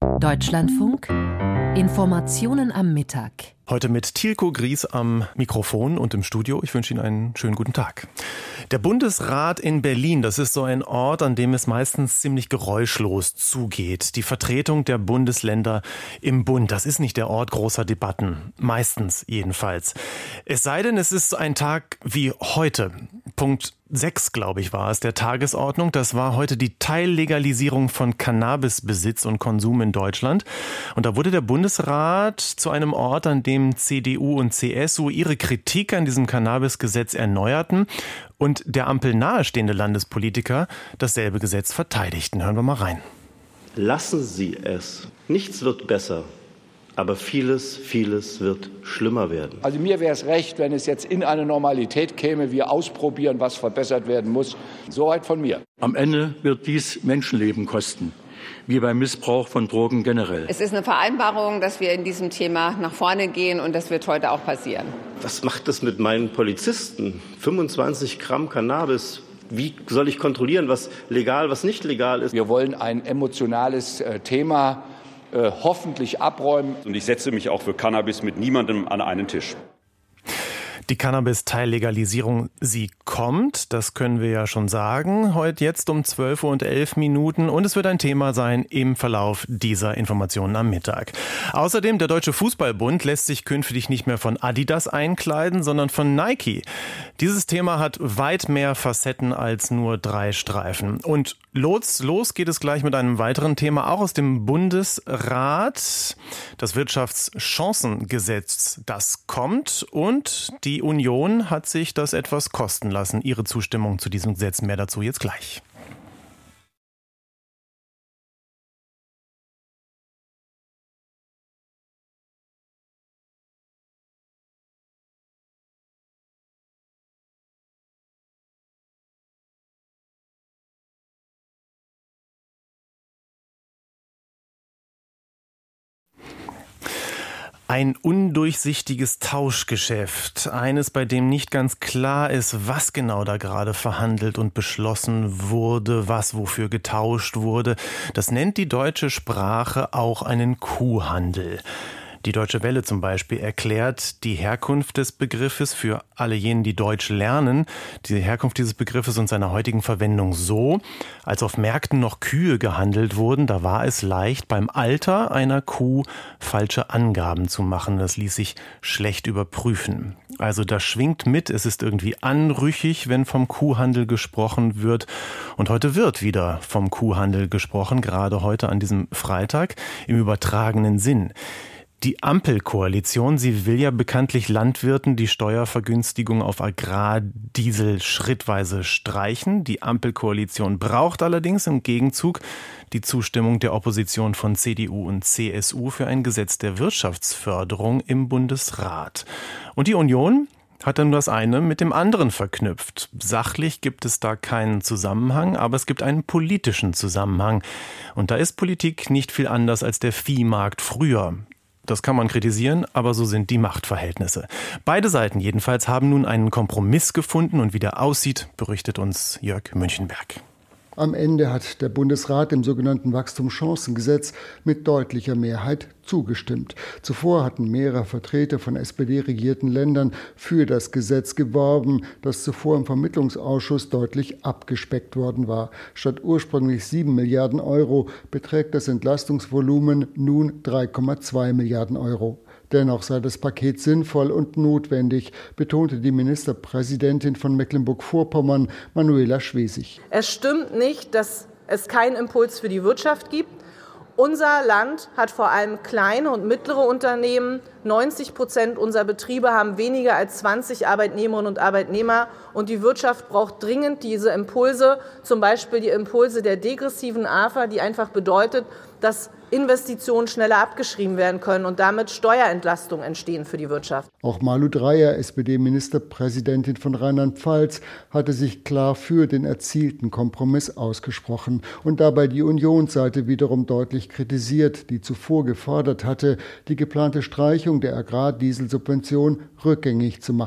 Deutschlandfunk, Informationen am Mittag. Heute mit Tilko Gries am Mikrofon und im Studio. Ich wünsche Ihnen einen schönen guten Tag. Der Bundesrat in Berlin, das ist so ein Ort, an dem es meistens ziemlich geräuschlos zugeht. Die Vertretung der Bundesländer im Bund, das ist nicht der Ort großer Debatten. Meistens jedenfalls. Es sei denn, es ist ein Tag wie heute. Punkt 6, glaube ich, war es, der Tagesordnung. Das war heute die Teillegalisierung von Cannabisbesitz und Konsum in Deutschland. Und da wurde der Bundesrat zu einem Ort, an dem CDU und CSU ihre Kritik an diesem Cannabisgesetz erneuerten und der Ampel nahestehende Landespolitiker dasselbe Gesetz verteidigten. Hören wir mal rein. Lassen Sie es. Nichts wird besser. Aber vieles wird schlimmer werden. Also mir wäre es recht, wenn es jetzt in eine Normalität käme, wir ausprobieren, was verbessert werden muss. Soweit von mir. Am Ende wird dies Menschenleben kosten, wie beim Missbrauch von Drogen generell. Es ist eine Vereinbarung, dass wir in diesem Thema nach vorne gehen, und das wird heute auch passieren. Was macht das mit meinen Polizisten? 25 Gramm Cannabis. Wie soll ich kontrollieren, was legal, was nicht legal ist? Wir wollen ein emotionales Thema hoffentlich abräumen. Und ich setze mich auch für Cannabis mit niemandem an einen Tisch. Die Cannabis-Teillegalisierung, sie kommt, das können wir ja schon sagen, heute jetzt um 12:11 Uhr, und es wird ein Thema sein im Verlauf dieser Informationen am Mittag. Außerdem, der Deutsche Fußballbund lässt sich künftig nicht mehr von Adidas einkleiden, sondern von Nike. Dieses Thema hat weit mehr Facetten als nur 3 Streifen. Und los geht es gleich mit einem weiteren Thema, auch aus dem Bundesrat. Das Wirtschaftschancengesetz, das kommt, und die Union hat sich das etwas kosten lassen, ihre Zustimmung zu diesem Gesetz. Mehr dazu jetzt gleich. Ein undurchsichtiges Tauschgeschäft, eines, bei dem nicht ganz klar ist, was genau da gerade verhandelt und beschlossen wurde, was wofür getauscht wurde. Das nennt die deutsche Sprache auch einen Kuhhandel. Die Deutsche Welle zum Beispiel erklärt die Herkunft des Begriffes für alle jenen, die Deutsch lernen, die Herkunft dieses Begriffes und seiner heutigen Verwendung so: Als auf Märkten noch Kühe gehandelt wurden, da war es leicht, beim Alter einer Kuh falsche Angaben zu machen. Das ließ sich schlecht überprüfen. Also da schwingt mit, es ist irgendwie anrüchig, wenn vom Kuhhandel gesprochen wird. Und heute wird wieder vom Kuhhandel gesprochen, gerade heute an diesem Freitag, im übertragenen Sinn. Die Ampelkoalition, sie will ja bekanntlich Landwirten die Steuervergünstigung auf Agrardiesel schrittweise streichen. Die Ampelkoalition braucht allerdings im Gegenzug die Zustimmung der Opposition von CDU und CSU für ein Gesetz der Wirtschaftsförderung im Bundesrat. Und die Union hat dann das eine mit dem anderen verknüpft. Sachlich gibt es da keinen Zusammenhang, aber es gibt einen politischen Zusammenhang. Und da ist Politik nicht viel anders als der Viehmarkt früher. Das kann man kritisieren, aber so sind die Machtverhältnisse. Beide Seiten jedenfalls haben nun einen Kompromiss gefunden, und wie der aussieht, berichtet uns Jörg Münchenberg. Am Ende hat der Bundesrat dem sogenannten Wachstumschancengesetz mit deutlicher Mehrheit zugestimmt. Zuvor hatten mehrere Vertreter von SPD-regierten Ländern für das Gesetz geworben, das zuvor im Vermittlungsausschuss deutlich abgespeckt worden war. Statt ursprünglich 7 Milliarden Euro beträgt das Entlastungsvolumen nun 3,2 Milliarden Euro. Dennoch sei das Paket sinnvoll und notwendig, betonte die Ministerpräsidentin von Mecklenburg-Vorpommern, Manuela Schwesig. Es stimmt nicht, dass es keinen Impuls für die Wirtschaft gibt. Unser Land hat vor allem kleine und mittlere Unternehmen. 90% unserer Betriebe haben weniger als 20 Arbeitnehmerinnen und Arbeitnehmer. Und die Wirtschaft braucht dringend diese Impulse, zum Beispiel die Impulse der degressiven AFA, die einfach bedeutet, dass Investitionen schneller abgeschrieben werden können und damit Steuerentlastungen entstehen für die Wirtschaft. Auch Malu Dreyer, SPD-Ministerpräsidentin von Rheinland-Pfalz, hatte sich klar für den erzielten Kompromiss ausgesprochen und dabei die Unionsseite wiederum deutlich kritisiert, die zuvor gefordert hatte, die geplante Streichung der Agrardieselsubvention rückgängig zu machen.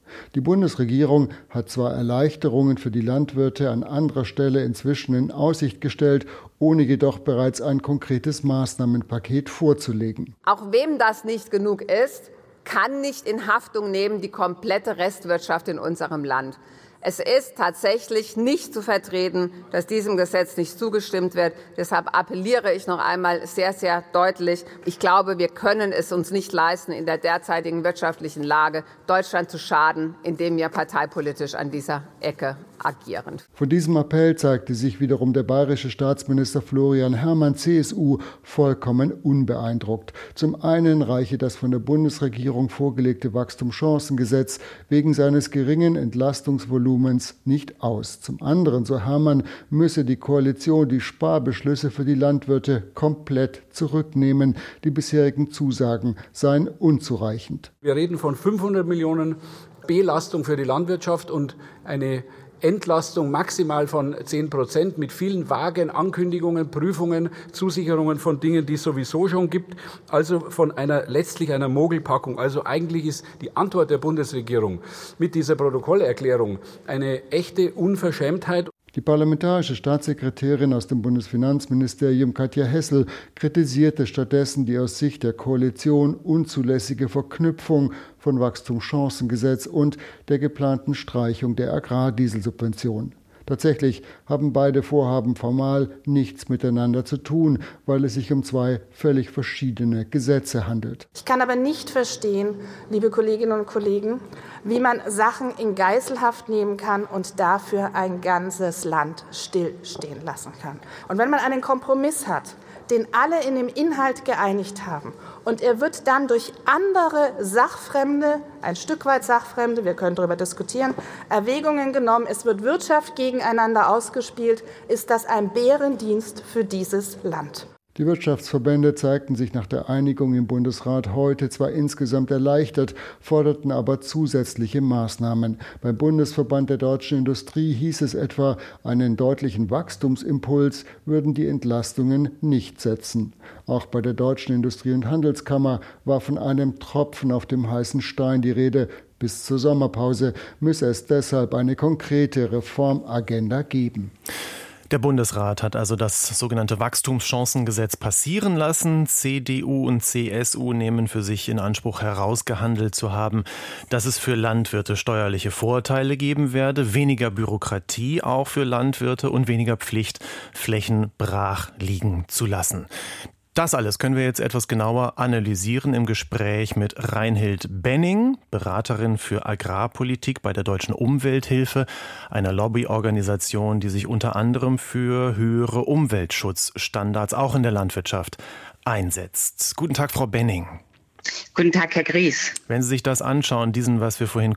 Die Bundesregierung hat zwar Erleichterungen für die Landwirte an anderer Stelle inzwischen in Aussicht gestellt, ohne jedoch bereits ein konkretes Maßnahmenpaket vorzulegen. Auch wem das nicht genug ist, kann nicht in Haftung nehmen die komplette Restwirtschaft in unserem Land. Es ist tatsächlich nicht zu vertreten, dass diesem Gesetz nicht zugestimmt wird. Deshalb appelliere ich noch einmal sehr, sehr deutlich. Ich glaube, wir können es uns nicht leisten, in der derzeitigen wirtschaftlichen Lage Deutschland zu schaden, indem wir parteipolitisch an dieser Ecke agieren. Von diesem Appell zeigte sich wiederum der bayerische Staatsminister Florian Herrmann, CSU, vollkommen unbeeindruckt. Zum einen reiche das von der Bundesregierung vorgelegte Wachstumschancengesetz wegen seines geringen Entlastungsvolumens nicht aus. Zum anderen, so Herrmann, müsse die Koalition die Sparbeschlüsse für die Landwirte komplett zurücknehmen. Die bisherigen Zusagen seien unzureichend. Wir reden von 500 Millionen Belastung für die Landwirtschaft und eine Entlastung maximal von 10% mit vielen vagen Ankündigungen, Prüfungen, Zusicherungen von Dingen, die es sowieso schon gibt. Also von letztlich einer Mogelpackung. Also eigentlich ist die Antwort der Bundesregierung mit dieser Protokollerklärung eine echte Unverschämtheit. Die parlamentarische Staatssekretärin aus dem Bundesfinanzministerium Katja Hessel kritisierte stattdessen die aus Sicht der Koalition unzulässige Verknüpfung von Wachstumschancengesetz und der geplanten Streichung der Agrardieselsubvention. Tatsächlich haben beide Vorhaben formal nichts miteinander zu tun, weil es sich um zwei völlig verschiedene Gesetze handelt. Ich kann aber nicht verstehen, liebe Kolleginnen und Kollegen, wie man Sachen in Geiselhaft nehmen kann und dafür ein ganzes Land stillstehen lassen kann. Und wenn man einen Kompromiss hat, den alle in dem Inhalt geeinigt haben, und er wird dann durch andere Sachfremde, ein Stück weit Sachfremde, wir können darüber diskutieren, Erwägungen genommen, es wird Wirtschaft gegeneinander ausgespielt, ist das ein Bärendienst für dieses Land. Die Wirtschaftsverbände zeigten sich nach der Einigung im Bundesrat heute zwar insgesamt erleichtert, forderten aber zusätzliche Maßnahmen. Beim Bundesverband der deutschen Industrie hieß es etwa, einen deutlichen Wachstumsimpuls würden die Entlastungen nicht setzen. Auch bei der Deutschen Industrie- und Handelskammer war von einem Tropfen auf dem heißen Stein die Rede. Bis zur Sommerpause müsse es deshalb eine konkrete Reformagenda geben. Der Bundesrat hat also das sogenannte Wachstumschancengesetz passieren lassen. CDU und CSU nehmen für sich in Anspruch, herausgehandelt zu haben, dass es für Landwirte steuerliche Vorteile geben werde, weniger Bürokratie auch für Landwirte und weniger Pflicht, Flächen brach liegen zu lassen. Das alles können wir jetzt etwas genauer analysieren im Gespräch mit Reinhild Benning, Beraterin für Agrarpolitik bei der Deutschen Umwelthilfe, einer Lobbyorganisation, die sich unter anderem für höhere Umweltschutzstandards auch in der Landwirtschaft einsetzt. Guten Tag, Frau Benning. Guten Tag, Herr Gries. Wenn Sie sich das anschauen, diesen, was wir vorhin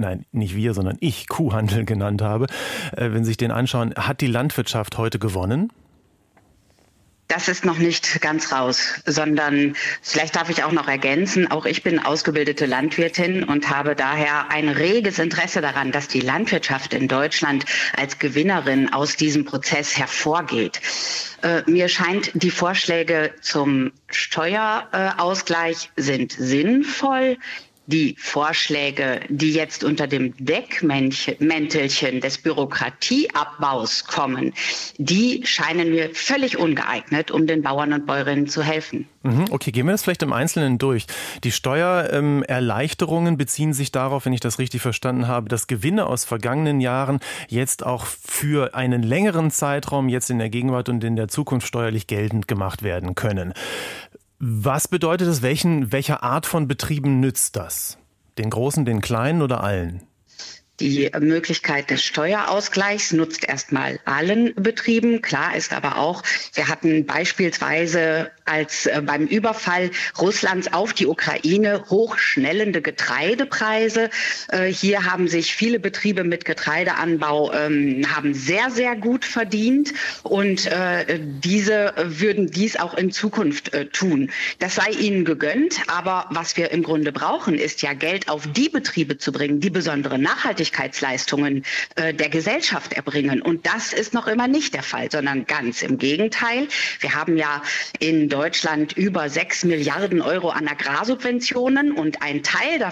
ich Kuhhandel genannt habe, wenn Sie sich den anschauen, hat die Landwirtschaft heute gewonnen? Das ist noch nicht ganz raus, sondern vielleicht darf ich auch noch ergänzen, auch ich bin ausgebildete Landwirtin und habe daher ein reges Interesse daran, dass die Landwirtschaft in Deutschland als Gewinnerin aus diesem Prozess hervorgeht. Mir scheint, die Vorschläge zum Steuerausgleich sind sinnvoll. Die Vorschläge, die jetzt unter dem Deckmäntelchen des Bürokratieabbaus kommen, die scheinen mir völlig ungeeignet, um den Bauern und Bäuerinnen zu helfen. Okay, gehen wir das vielleicht im Einzelnen durch. Die Steuererleichterungen beziehen sich darauf, wenn ich das richtig verstanden habe, dass Gewinne aus vergangenen Jahren jetzt auch für einen längeren Zeitraum, jetzt in der Gegenwart und in der Zukunft steuerlich geltend gemacht werden können. Was bedeutet das? Welcher Art von Betrieben nützt das? Den großen, den kleinen oder allen? Die Möglichkeit des Steuerausgleichs nutzt erstmal allen Betrieben. Klar ist aber auch, wir hatten beispielsweise als beim Überfall Russlands auf die Ukraine hochschnellende Getreidepreise. Hier haben sich viele Betriebe mit Getreideanbau haben sehr, sehr gut verdient und diese würden dies auch in Zukunft tun. Das sei ihnen gegönnt, aber was wir im Grunde brauchen, ist ja Geld auf die Betriebe zu bringen, die besondere Nachhaltigkeit Nachhaltigkeitsleistungen der Gesellschaft erbringen. Und das ist noch immer nicht der Fall, sondern ganz im Gegenteil. Wir haben ja in Deutschland über 6 Milliarden Euro an Agrarsubventionen und ein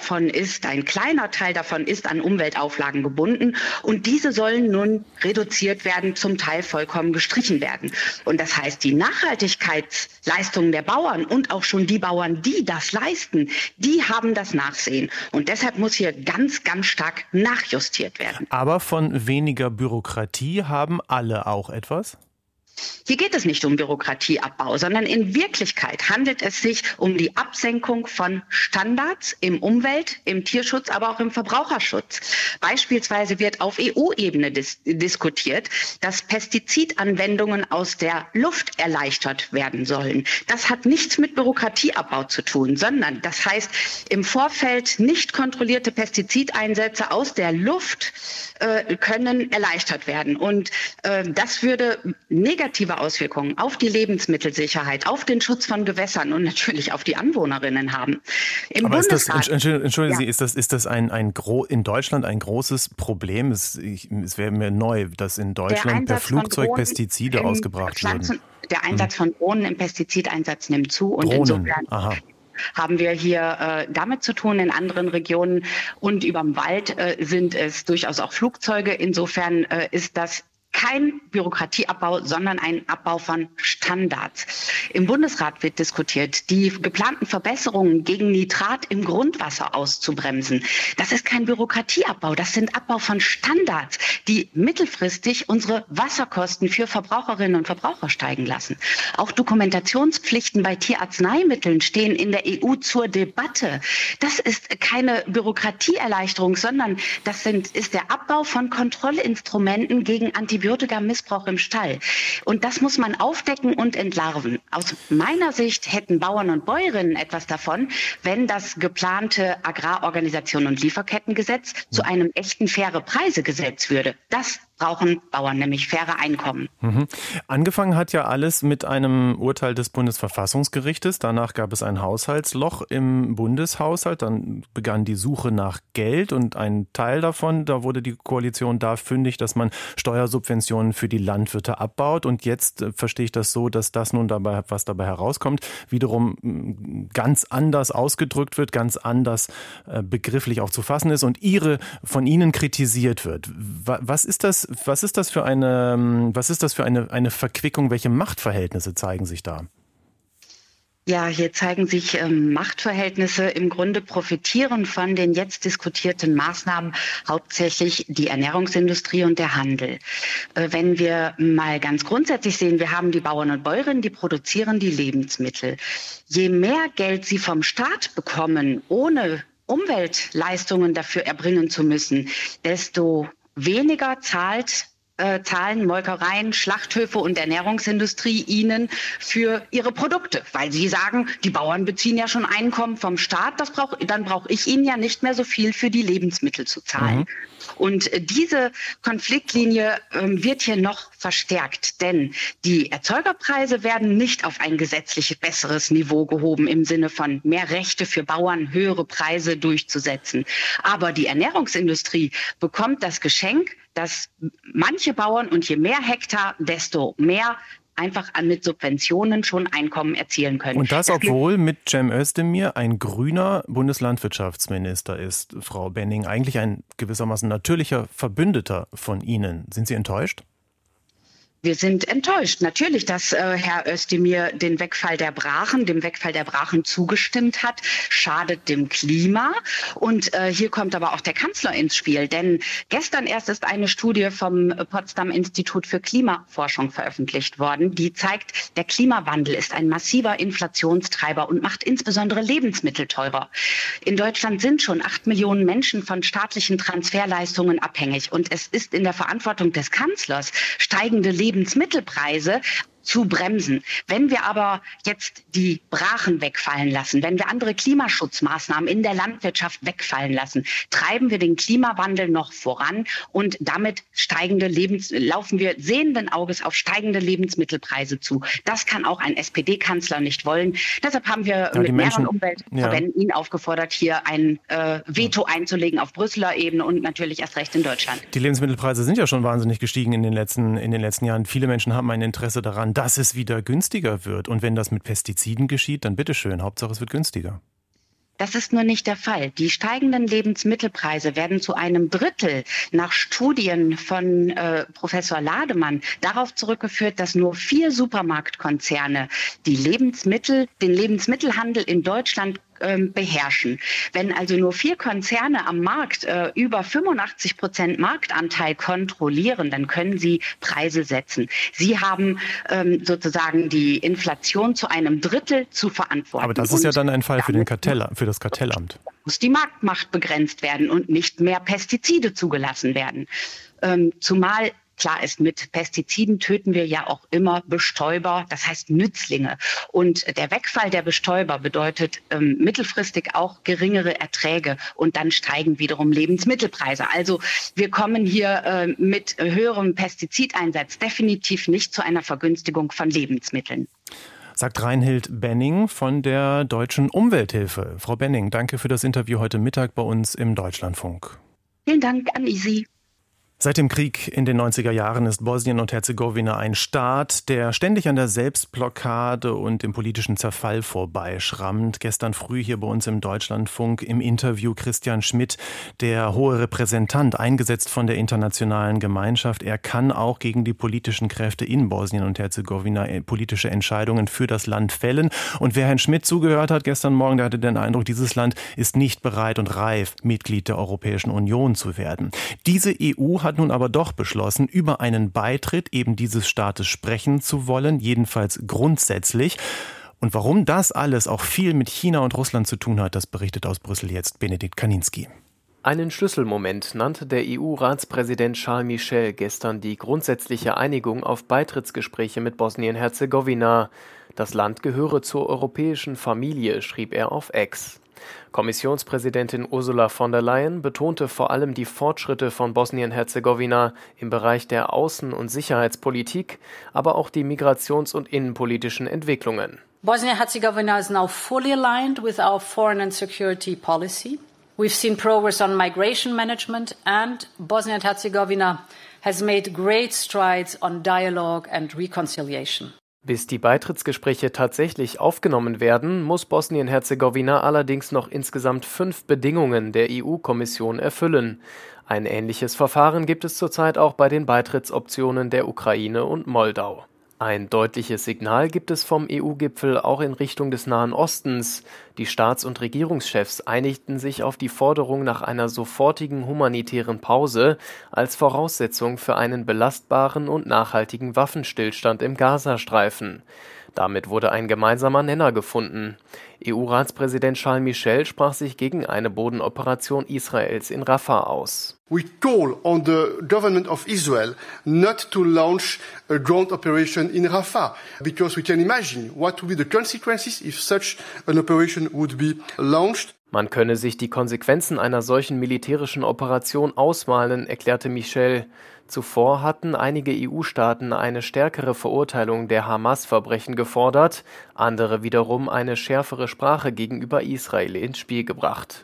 kleiner Teil davon ist an Umweltauflagen gebunden. Und diese sollen nun reduziert werden, zum Teil vollkommen gestrichen werden. Und das heißt, die Nachhaltigkeitsleistungen der Bauern und auch schon die Bauern, die das leisten, die haben das Nachsehen. Und deshalb muss hier ganz, ganz stark nachjustiert werden. Aber von weniger Bürokratie haben alle auch etwas? Hier geht es nicht um Bürokratieabbau, sondern in Wirklichkeit handelt es sich um die Absenkung von Standards im im Tierschutz, aber auch im Verbraucherschutz. Beispielsweise wird auf EU-Ebene diskutiert, dass Pestizidanwendungen aus der Luft erleichtert werden sollen. Das hat nichts mit Bürokratieabbau zu tun, sondern das heißt, im Vorfeld nicht kontrollierte Pestizideinsätze aus der Luft können erleichtert werden. Und das würde negative Auswirkungen auf die Lebensmittelsicherheit, auf den Schutz von Gewässern und natürlich auf die Anwohnerinnen haben. Aber ist das, entschuldigen Sie, ist das in Deutschland ein großes Problem? Es wäre mir neu, dass in Deutschland per Flugzeug Pestizide ausgebracht werden. Der Einsatz von Drohnen im Pestizideinsatz nimmt zu und insofern haben wir hier damit zu tun. In anderen Regionen und überm Wald sind es durchaus auch Flugzeuge. Insofern ist das kein Bürokratieabbau, sondern ein Abbau von Standards. Im Bundesrat wird diskutiert, die geplanten Verbesserungen gegen Nitrat im Grundwasser auszubremsen. Das ist kein Bürokratieabbau, das sind Abbau von Standards, die mittelfristig unsere Wasserkosten für Verbraucherinnen und Verbraucher steigen lassen. Auch Dokumentationspflichten bei Tierarzneimitteln stehen in der EU zur Debatte. Das ist keine Bürokratieerleichterung, sondern ist der Abbau von Kontrollinstrumenten gegen Antibiotikamissbrauch im Stall. Und das muss man aufdecken und entlarven. Aus meiner Sicht hätten Bauern und Bäuerinnen etwas davon, wenn das geplante Agrarorganisation- und Lieferkettengesetz zu einem echten faire Preise-Gesetz würde. Das brauchen Bauern, nämlich faire Einkommen. Angefangen hat ja alles mit einem Urteil des Bundesverfassungsgerichtes. Danach gab es ein Haushaltsloch im Bundeshaushalt. Dann begann die Suche nach Geld und ein Teil davon, da wurde die Koalition da fündig, dass man Steuersubventionen für die Landwirte abbaut. Und jetzt verstehe ich das so, dass das nun was dabei herauskommt, wiederum ganz anders ausgedrückt wird, ganz anders begrifflich auch zu fassen ist und von Ihnen kritisiert wird. Was ist das für eine Verquickung? Welche Machtverhältnisse zeigen sich da? Ja, hier zeigen sich Machtverhältnisse. Im Grunde profitieren von den jetzt diskutierten Maßnahmen hauptsächlich die Ernährungsindustrie und der Handel. Wenn wir mal ganz grundsätzlich sehen, wir haben die Bauern und Bäuerinnen, die produzieren die Lebensmittel. Je mehr Geld sie vom Staat bekommen, ohne Umweltleistungen dafür erbringen zu müssen, desto weniger zahlen Molkereien, Schlachthöfe und Ernährungsindustrie ihnen für ihre Produkte, weil sie sagen, die Bauern beziehen ja schon Einkommen vom Staat, dann brauche ich ihnen ja nicht mehr so viel für die Lebensmittel zu zahlen. Und diese Konfliktlinie wird hier noch verstärkt, denn die Erzeugerpreise werden nicht auf ein gesetzlich besseres Niveau gehoben im Sinne von mehr Rechte für Bauern, höhere Preise durchzusetzen. Aber die Ernährungsindustrie bekommt das Geschenk, dass manche Bauern und je mehr Hektar, desto mehr einfach mit Subventionen schon Einkommen erzielen können. Und das, obwohl mit Cem Özdemir ein grüner Bundeslandwirtschaftsminister ist, Frau Benning, eigentlich ein gewissermaßen natürlicher Verbündeter von Ihnen. Sind Sie enttäuscht? Wir sind enttäuscht. Natürlich, dass Herr Özdemir dem Wegfall der Brachen zugestimmt hat, schadet dem Klima. Und hier kommt aber auch der Kanzler ins Spiel. Denn gestern erst ist eine Studie vom Potsdam Institut für Klimaforschung veröffentlicht worden, die zeigt, der Klimawandel ist ein massiver Inflationstreiber und macht insbesondere Lebensmittel teurer. In Deutschland sind schon 8 Millionen Menschen von staatlichen Transferleistungen abhängig. Und es ist in der Verantwortung des Kanzlers, steigende Lebensmittelpreise zu bremsen. Wenn wir aber jetzt die Brachen wegfallen lassen, wenn wir andere Klimaschutzmaßnahmen in der Landwirtschaft wegfallen lassen, treiben wir den Klimawandel noch voran und damit laufen wir sehenden Auges auf steigende Lebensmittelpreise zu. Das kann auch ein SPD-Kanzler nicht wollen. Deshalb haben wir mit mehreren Umweltverbänden ihn aufgefordert, hier ein Veto einzulegen auf Brüsseler Ebene und natürlich erst recht in Deutschland. Die Lebensmittelpreise sind ja schon wahnsinnig gestiegen in den letzten Jahren. Viele Menschen haben ein Interesse daran, dass es wieder günstiger wird. Und wenn das mit Pestiziden geschieht, dann bitteschön, Hauptsache es wird günstiger. Das ist nur nicht der Fall. Die steigenden Lebensmittelpreise werden zu einem Drittel nach Studien von Professor Lademann darauf zurückgeführt, dass nur 4 Supermarktkonzerne den Lebensmittelhandel in Deutschland beherrschen. Wenn also nur 4 Konzerne am Markt über 85% Marktanteil kontrollieren, dann können sie Preise setzen. Sie haben sozusagen die Inflation zu einem Drittel zu verantworten. Aber das ist ja dann ein Fall für das Kartellamt. Muss die Marktmacht begrenzt werden und nicht mehr Pestizide zugelassen werden. Zumal klar ist, mit Pestiziden töten wir ja auch immer Bestäuber, das heißt Nützlinge. Und der Wegfall der Bestäuber bedeutet mittelfristig auch geringere Erträge und dann steigen wiederum Lebensmittelpreise. Also wir kommen hier mit höherem Pestizideinsatz definitiv nicht zu einer Vergünstigung von Lebensmitteln. Sagt Reinhild Benning von der Deutschen Umwelthilfe. Frau Benning, danke für das Interview heute Mittag bei uns im Deutschlandfunk. Vielen Dank an Sie. Seit dem Krieg in den 90er Jahren ist Bosnien und Herzegowina ein Staat, der ständig an der Selbstblockade und dem politischen Zerfall vorbeischrammt. Gestern früh hier bei uns im Deutschlandfunk im Interview Christian Schmidt, der hohe Repräsentant, eingesetzt von der internationalen Gemeinschaft. Er kann auch gegen die politischen Kräfte in Bosnien und Herzegowina politische Entscheidungen für das Land fällen. Und wer Herrn Schmidt zugehört hat gestern Morgen, der hatte den Eindruck, dieses Land ist nicht bereit und reif, Mitglied der Europäischen Union zu werden. Diese EU hat nun aber doch beschlossen, über einen Beitritt eben dieses Staates sprechen zu wollen, jedenfalls grundsätzlich. Und warum das alles auch viel mit China und Russland zu tun hat, das berichtet aus Brüssel jetzt Benedikt Kaninski. Einen Schlüsselmoment nannte der EU-Ratspräsident Charles Michel gestern die grundsätzliche Einigung auf Beitrittsgespräche mit Bosnien-Herzegowina. Das Land gehöre zur europäischen Familie, schrieb er auf X. Kommissionspräsidentin Ursula von der Leyen betonte vor allem die Fortschritte von Bosnien-Herzegowina im Bereich der Außen- und Sicherheitspolitik, aber auch die migrations- und innenpolitischen Entwicklungen. Bosnia-Herzegovina is now fully aligned with our foreign and security policy. We've seen progress on migration management, and Bosnia and Herzegovina has made great strides on dialogue and reconciliation. Bis die Beitrittsgespräche tatsächlich aufgenommen werden, muss Bosnien-Herzegowina allerdings noch insgesamt 5 Bedingungen der EU-Kommission erfüllen. Ein ähnliches Verfahren gibt es zurzeit auch bei den Beitrittsoptionen der Ukraine und Moldau. Ein deutliches Signal gibt es vom EU-Gipfel auch in Richtung des Nahen Ostens. Die Staats- und Regierungschefs einigten sich auf die Forderung nach einer sofortigen humanitären Pause als Voraussetzung für einen belastbaren und nachhaltigen Waffenstillstand im Gazastreifen. Damit wurde ein gemeinsamer Nenner gefunden. EU-Ratspräsident Charles Michel sprach sich gegen eine Bodenoperation Israels in Rafah aus. We call on the government of Israel not to launch a ground operation in Rafah, because we can imagine what would be the consequences if such an operation would be launched. Man könne sich die Konsequenzen einer solchen militärischen Operation ausmalen, erklärte Michel. Zuvor hatten einige EU-Staaten eine stärkere Verurteilung der Hamas-Verbrechen gefordert, andere wiederum eine schärfere Sprache gegenüber Israel ins Spiel gebracht.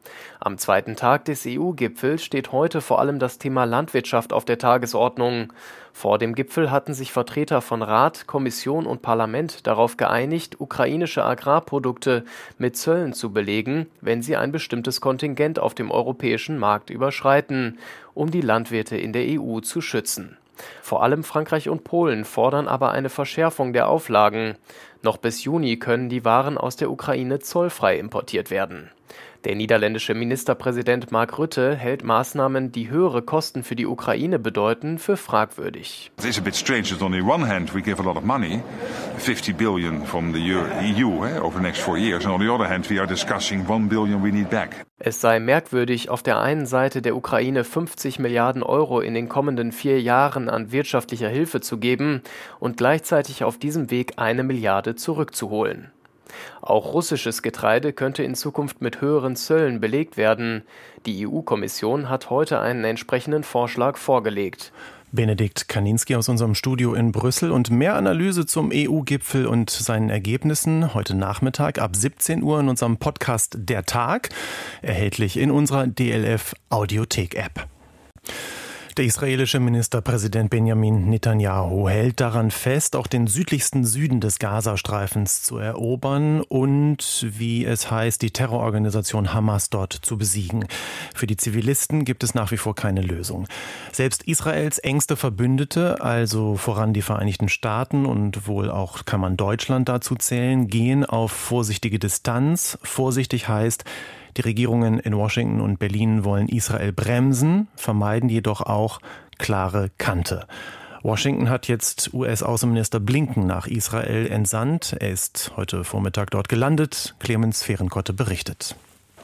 Am zweiten Tag des EU-Gipfels steht heute vor allem das Thema Landwirtschaft auf der Tagesordnung. Vor dem Gipfel hatten sich Vertreter von Rat, Kommission und Parlament darauf geeinigt, ukrainische Agrarprodukte mit Zöllen zu belegen, wenn sie ein bestimmtes Kontingent auf dem europäischen Markt überschreiten, um die Landwirte in der EU zu schützen. Vor allem Frankreich und Polen fordern aber eine Verschärfung der Auflagen. Noch bis Juni können die Waren aus der Ukraine zollfrei importiert werden. Der niederländische Ministerpräsident Mark Rutte hält Maßnahmen, die höhere Kosten für die Ukraine bedeuten, für fragwürdig. It is a bit strange that on the one hand we give a lot of money, 50 billion from the EU over the next 4 years, and on the other hand we are discussing 1 billion we need back. Es sei merkwürdig, auf der einen Seite der Ukraine 50 Milliarden Euro in den kommenden 4 Jahren an wirtschaftlicher Hilfe zu geben und gleichzeitig auf diesem Weg 1 Milliarde zurückzuholen. Auch russisches Getreide könnte in Zukunft mit höheren Zöllen belegt werden. Die EU-Kommission hat heute einen entsprechenden Vorschlag vorgelegt. Benedikt Kaninski aus unserem Studio in Brüssel und mehr Analyse zum EU-Gipfel und seinen Ergebnissen heute Nachmittag ab 17 Uhr in unserem Podcast Der Tag, erhältlich in unserer DLF-Audiothek-App. Der israelische Ministerpräsident Benjamin Netanyahu hält daran fest, auch den südlichsten Süden des Gazastreifens zu erobern und, wie es heißt, die Terrororganisation Hamas dort zu besiegen. Für die Zivilisten gibt es nach wie vor keine Lösung. Selbst Israels engste Verbündete, also voran die Vereinigten Staaten und wohl auch kann man Deutschland dazu zählen, gehen auf vorsichtige Distanz. Vorsichtig heißt, die Regierungen in Washington und Berlin wollen Israel bremsen, vermeiden jedoch auch klare Kante. Washington hat jetzt US-Außenminister Blinken nach Israel entsandt. Er ist heute Vormittag dort gelandet. Clemens Fehrenkotte berichtet.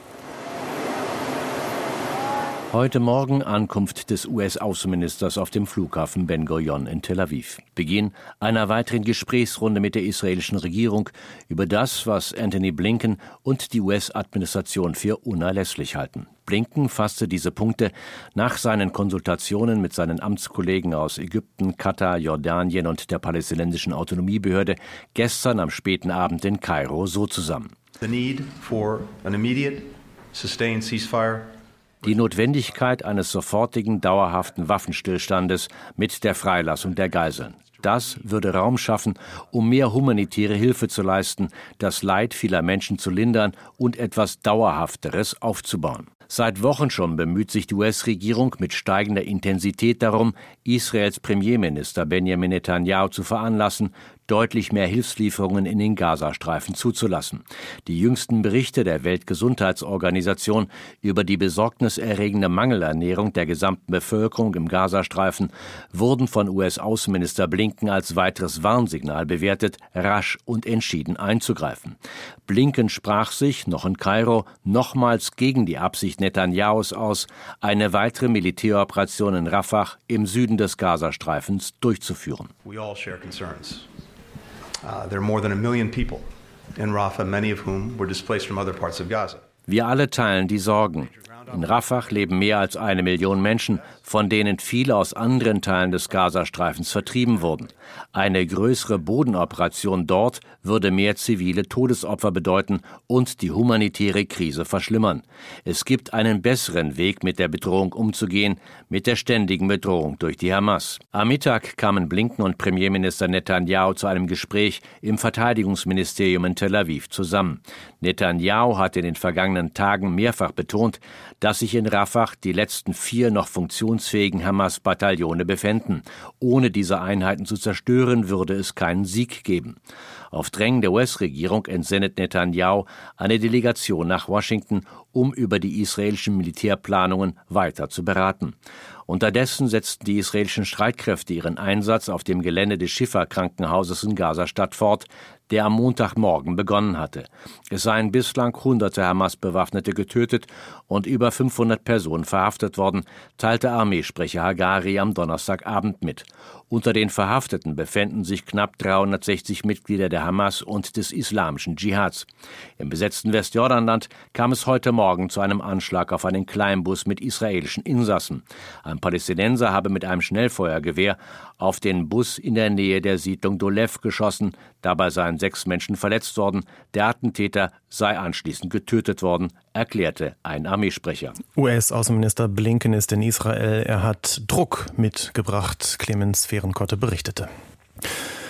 Heute Morgen Ankunft des US-Außenministers auf dem Flughafen Ben Gurion in Tel Aviv. Beginn einer weiteren Gesprächsrunde mit der israelischen Regierung über das, was Antony Blinken und die US-Administration für unerlässlich halten. Blinken fasste diese Punkte nach seinen Konsultationen mit seinen Amtskollegen aus Ägypten, Katar, Jordanien und der palästinensischen Autonomiebehörde gestern am späten Abend in Kairo so zusammen. The need for an immediate, sustained ceasefire. Die Notwendigkeit eines sofortigen, dauerhaften Waffenstillstandes mit der Freilassung der Geiseln. Das würde Raum schaffen, um mehr humanitäre Hilfe zu leisten, das Leid vieler Menschen zu lindern und etwas Dauerhafteres aufzubauen. Seit Wochen schon bemüht sich die US-Regierung mit steigender Intensität darum, Israels Premierminister Benjamin Netanyahu zu veranlassen, deutlich mehr Hilfslieferungen in den Gazastreifen zuzulassen. Die jüngsten Berichte der Weltgesundheitsorganisation über die besorgniserregende Mangelernährung der gesamten Bevölkerung im Gazastreifen wurden von US-Außenminister Blinken als weiteres Warnsignal bewertet, rasch und entschieden einzugreifen. Blinken sprach sich, noch in Kairo, nochmals gegen die Absicht Netanyahus aus, eine weitere Militäroperation in Rafah im Süden des Gazastreifens durchzuführen. We all share concerns. There are more than 1 million people in Rafah, many of whom were displaced from other parts of Gaza. Wir alle teilen die Sorgen. In Rafah leben mehr als 1 Million Menschen, von denen viele aus anderen Teilen des Gazastreifens vertrieben wurden. Eine größere Bodenoperation dort würde mehr zivile Todesopfer bedeuten und die humanitäre Krise verschlimmern. Es gibt einen besseren Weg, mit der Bedrohung umzugehen, mit der ständigen Bedrohung durch die Hamas. Am Mittag kamen Blinken und Premierminister Netanyahu zu einem Gespräch im Verteidigungsministerium in Tel Aviv zusammen. Netanyahu hat in den vergangenen Tagen mehrfach betont, dass sich in Rafah die letzten 4 noch funktionsfähigen Hamas-Bataillone befänden. Ohne diese Einheiten zu zerstören, würde es keinen Sieg geben. Auf Drängen der US-Regierung entsendet Netanyahu eine Delegation nach Washington, um über die israelischen Militärplanungen weiter zu beraten. Unterdessen setzten die israelischen Streitkräfte ihren Einsatz auf dem Gelände des Schifa-Krankenhauses in Gaza-Stadt fort, der am Montagmorgen begonnen hatte. Es seien bislang hunderte Hamas-Bewaffnete getötet und über 500 Personen verhaftet worden, teilte Armeesprecher Hagari am Donnerstagabend mit. Unter den Verhafteten befänden sich knapp 360 Mitglieder der Hamas und des islamischen Dschihads. Im besetzten Westjordanland kam es heute Morgen zu einem Anschlag auf einen Kleinbus mit israelischen Insassen. Ein Palästinenser habe mit einem Schnellfeuergewehr auf den Bus in der Nähe der Siedlung Dolev geschossen. Dabei seien 6 Menschen verletzt worden. Der Attentäter sei anschließend getötet worden, erklärte ein Armeesprecher. US-Außenminister Blinken ist in Israel. Er hat Druck mitgebracht, Clemens Fehrenkotte berichtete.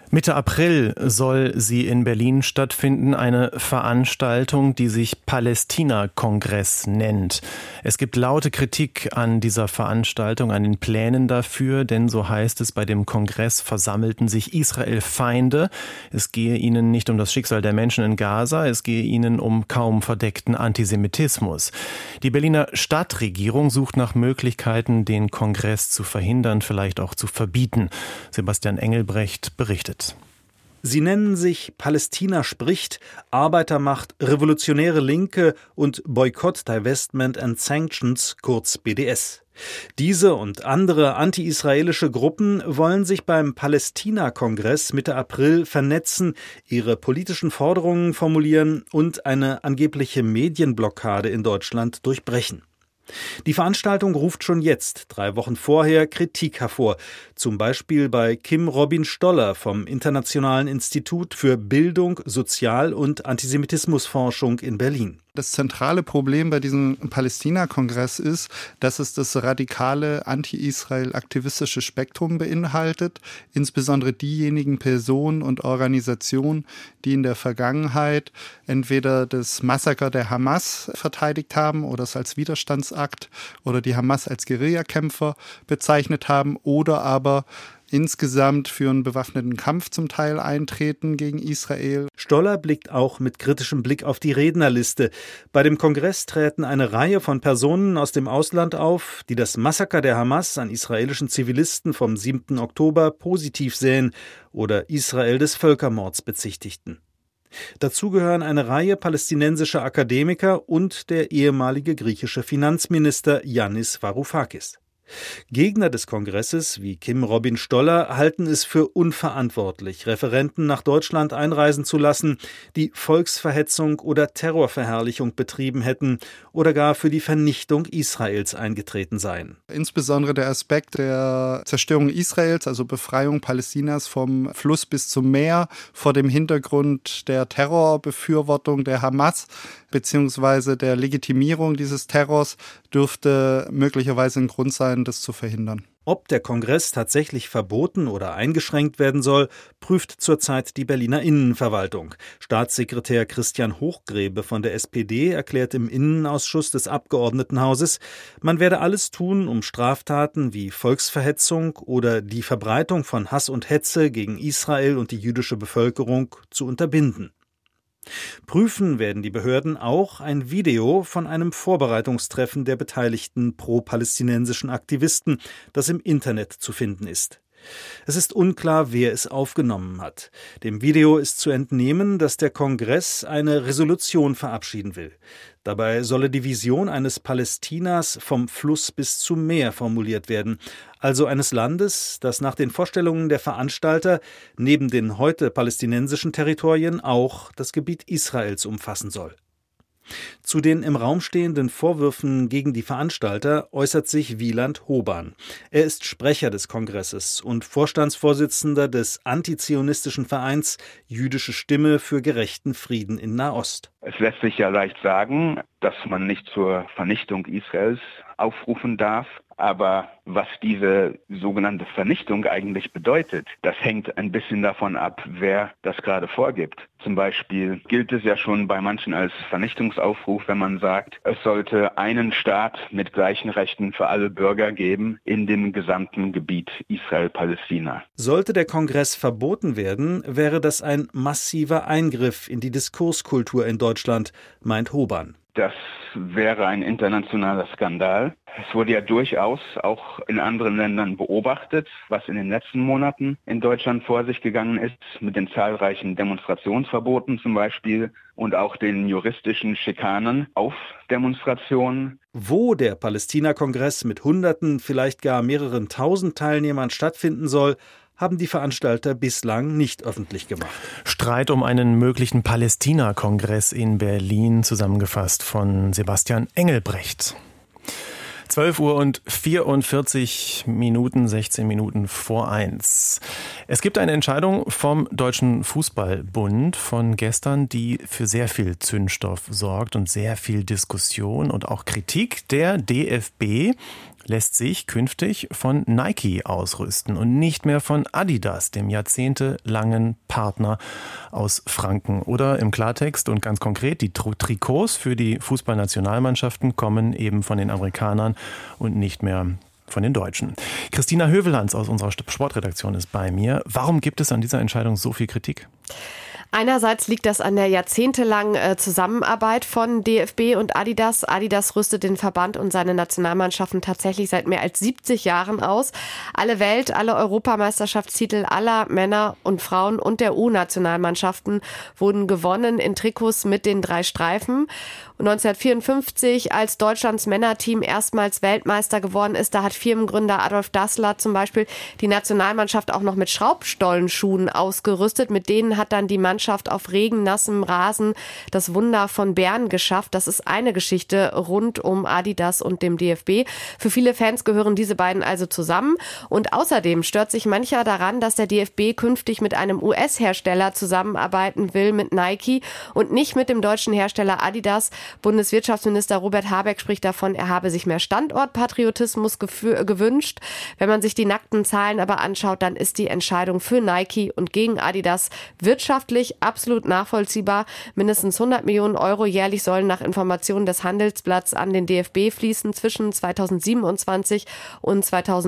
Mitte April soll sie in Berlin stattfinden, eine Veranstaltung, die sich Palästina-Kongress nennt. Es gibt laute Kritik an dieser Veranstaltung, an den Plänen dafür, denn so heißt es, bei dem Kongress versammelten sich Israel-Feinde. Es gehe ihnen nicht um das Schicksal der Menschen in Gaza, es gehe ihnen um kaum verdeckten Antisemitismus. Die Berliner Stadtregierung sucht nach Möglichkeiten, den Kongress zu verhindern, vielleicht auch zu verbieten. Sebastian Engelbrecht berichtet. Sie nennen sich Palästina spricht, Arbeitermacht, Revolutionäre Linke und Boykott, Divestment and Sanctions, kurz BDS. Diese und andere anti-israelische Gruppen wollen sich beim Palästina-Kongress Mitte April vernetzen, ihre politischen Forderungen formulieren und eine angebliche Medienblockade in Deutschland durchbrechen. Die Veranstaltung ruft schon jetzt, 3 Wochen vorher, Kritik hervor. Zum Beispiel bei Kim Robin-Stoller vom Internationalen Institut für Bildung, Sozial- und Antisemitismusforschung in Berlin. Das zentrale Problem bei diesem Palästina-Kongress ist, dass es das radikale anti-Israel-aktivistische Spektrum beinhaltet, insbesondere diejenigen Personen und Organisationen, die in der Vergangenheit entweder das Massaker der Hamas verteidigt haben oder es als Widerstandsakt oder die Hamas als Guerillakämpfer bezeichnet haben oder aber insgesamt für einen bewaffneten Kampf zum Teil eintreten gegen Israel. Stoller blickt auch mit kritischem Blick auf die Rednerliste. Bei dem Kongress treten eine Reihe von Personen aus dem Ausland auf, die das Massaker der Hamas an israelischen Zivilisten vom 7. Oktober positiv sehen oder Israel des Völkermords bezichtigten. Dazu gehören eine Reihe palästinensischer Akademiker und der ehemalige griechische Finanzminister Yannis Varoufakis. Gegner des Kongresses wie Kim Robin-Stoller halten es für unverantwortlich, Referenten nach Deutschland einreisen zu lassen, die Volksverhetzung oder Terrorverherrlichung betrieben hätten oder gar für die Vernichtung Israels eingetreten seien. Insbesondere der Aspekt der Zerstörung Israels, also Befreiung Palästinas vom Fluss bis zum Meer, vor dem Hintergrund der Terrorbefürwortung der Hamas beziehungsweise der Legitimierung dieses Terrors, dürfte möglicherweise ein Grund sein, das zu verhindern. Ob der Kongress tatsächlich verboten oder eingeschränkt werden soll, prüft zurzeit die Berliner Innenverwaltung. Staatssekretär Christian Hochgrebe von der SPD erklärt im Innenausschuss des Abgeordnetenhauses, man werde alles tun, um Straftaten wie Volksverhetzung oder die Verbreitung von Hass und Hetze gegen Israel und die jüdische Bevölkerung zu unterbinden. Prüfen werden die Behörden auch ein Video von einem Vorbereitungstreffen der beteiligten pro-palästinensischen Aktivisten, das im Internet zu finden ist. Es ist unklar, wer es aufgenommen hat. Dem Video ist zu entnehmen, dass der Kongress eine Resolution verabschieden will. Dabei solle die Vision eines Palästinas vom Fluss bis zum Meer formuliert werden, also eines Landes, das nach den Vorstellungen der Veranstalter neben den heute palästinensischen Territorien auch das Gebiet Israels umfassen soll. Zu den im Raum stehenden Vorwürfen gegen die Veranstalter äußert sich Wieland Hoban. Er ist Sprecher des Kongresses und Vorstandsvorsitzender des antizionistischen Vereins Jüdische Stimme für gerechten Frieden in Nahost. Es lässt sich ja leicht sagen, dass man nicht zur Vernichtung Israels aufrufen darf. Aber was diese sogenannte Vernichtung eigentlich bedeutet, das hängt ein bisschen davon ab, wer das gerade vorgibt. Zum Beispiel gilt es ja schon bei manchen als Vernichtungsaufruf, wenn man sagt, es sollte einen Staat mit gleichen Rechten für alle Bürger geben in dem gesamten Gebiet Israel-Palästina. Sollte der Kongress verboten werden, wäre das ein massiver Eingriff in die Diskurskultur in Deutschland, meint Hoban. Das wäre ein internationaler Skandal. Es wurde ja durchaus auch in anderen Ländern beobachtet, was in den letzten Monaten in Deutschland vor sich gegangen ist, mit den zahlreichen Demonstrationsverboten zum Beispiel und auch den juristischen Schikanen auf Demonstrationen. Wo der Palästina-Kongress mit Hunderten, vielleicht gar mehreren Tausend Teilnehmern stattfinden soll, haben die Veranstalter bislang nicht öffentlich gemacht. Streit um einen möglichen Palästina-Kongress in Berlin, zusammengefasst von Sebastian Engelbrecht. 12:44 Minuten, 16 Minuten vor 1. Es gibt eine Entscheidung vom Deutschen Fußballbund von gestern, die für sehr viel Zündstoff sorgt und sehr viel Diskussion und auch Kritik. Der DFB lässt sich künftig von Nike ausrüsten und nicht mehr von Adidas, dem jahrzehntelangen Partner aus Franken. Oder im Klartext und ganz konkret, die Trikots für die Fußballnationalmannschaften kommen eben von den Amerikanern und nicht mehr von den Deutschen. Christina Hövelhans aus unserer Sportredaktion ist bei mir. Warum gibt es an dieser Entscheidung so viel Kritik? Einerseits liegt das an der jahrzehntelangen Zusammenarbeit von DFB und Adidas. Adidas rüstet den Verband und seine Nationalmannschaften tatsächlich seit mehr als 70 Jahren aus. Alle alle Europameisterschaftstitel aller Männer und Frauen und der U-Nationalmannschaften wurden gewonnen in Trikots mit den 3 Streifen. 1954, als Deutschlands Männerteam erstmals Weltmeister geworden ist, da hat Firmengründer Adolf Dassler zum Beispiel die Nationalmannschaft auch noch mit Schraubstollenschuhen ausgerüstet. Mit denen hat dann die Mannschaft auf regennassem Rasen das Wunder von Bern geschafft. Das ist eine Geschichte rund um Adidas und dem DFB. Für viele Fans gehören diese beiden also zusammen. Und außerdem stört sich mancher daran, dass der DFB künftig mit einem US-Hersteller zusammenarbeiten will, mit Nike und nicht mit dem deutschen Hersteller Adidas. Bundeswirtschaftsminister Robert Habeck spricht davon, er habe sich mehr Standortpatriotismus gewünscht. Wenn man sich die nackten Zahlen aber anschaut, dann ist die Entscheidung für Nike und gegen Adidas wirtschaftlich absolut nachvollziehbar. Mindestens 100 Millionen Euro jährlich sollen nach Informationen des Handelsblatts an den DFB fließen zwischen 2027 und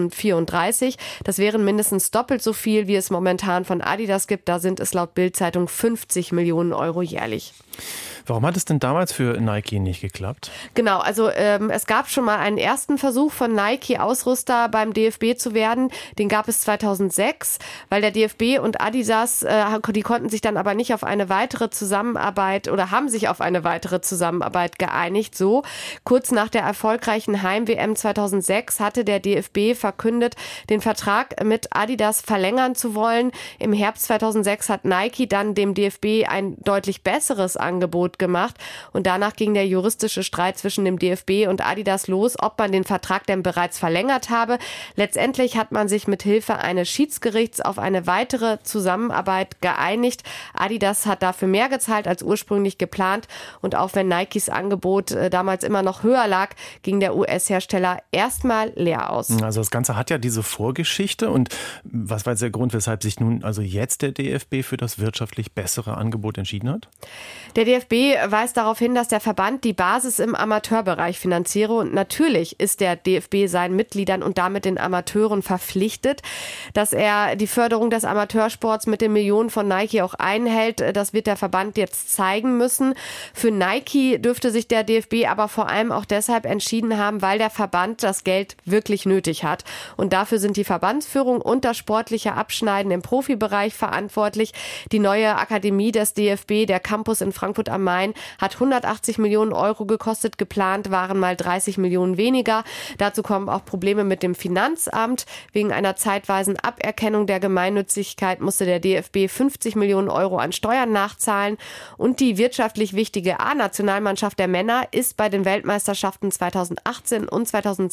2034. Das wären mindestens doppelt so viel, wie es momentan von Adidas gibt. Da sind es laut Bild-Zeitung 50 Millionen Euro jährlich. Warum hat es denn damals für Nike nicht geklappt? Genau, also es gab schon mal einen ersten Versuch von Nike Ausrüster beim DFB zu werden. Den gab es 2006, weil der DFB und Adidas, die konnten sich dann aber nicht auf eine weitere Zusammenarbeit oder haben sich auf eine weitere Zusammenarbeit geeinigt. So, kurz nach der erfolgreichen Heim-WM 2006 hatte der DFB verkündet, den Vertrag mit Adidas verlängern zu wollen. Im Herbst 2006 hat Nike dann dem DFB ein deutlich besseres Angebot gemacht und danach ging der juristische Streit zwischen dem DFB und Adidas los, ob man den Vertrag denn bereits verlängert habe. Letztendlich hat man sich mit Hilfe eines Schiedsgerichts auf eine weitere Zusammenarbeit geeinigt. Adidas hat dafür mehr gezahlt als ursprünglich geplant und auch wenn Nikes Angebot damals immer noch höher lag, ging der US-Hersteller erstmal leer aus. Also das Ganze hat ja diese Vorgeschichte und was war jetzt der Grund, weshalb sich nun also jetzt der DFB für das wirtschaftlich bessere Angebot entschieden hat? Der DFB weist darauf hin, dass der Verband die Basis im Amateurbereich finanziere und natürlich ist der DFB seinen Mitgliedern und damit den Amateuren verpflichtet, dass er die Förderung des Amateursports mit den Millionen von Nike auch einhält. Das wird der Verband jetzt zeigen müssen. Für Nike dürfte sich der DFB aber vor allem auch deshalb entschieden haben, weil der Verband das Geld wirklich nötig hat. Und dafür sind die Verbandsführung und das sportliche Abschneiden im Profibereich verantwortlich. Die neue Akademie des DFB, der Campus in Frankfurt am Main, hat 180 Millionen Euro gekostet. Geplant waren mal 30 Millionen weniger. Dazu kommen auch Probleme mit dem Finanzamt. Wegen einer zeitweisen Aberkennung der Gemeinnützigkeit musste der DFB 50 Millionen Euro an Steuern nachzahlen. Und die wirtschaftlich wichtige A-Nationalmannschaft der Männer ist bei den Weltmeisterschaften 2018 und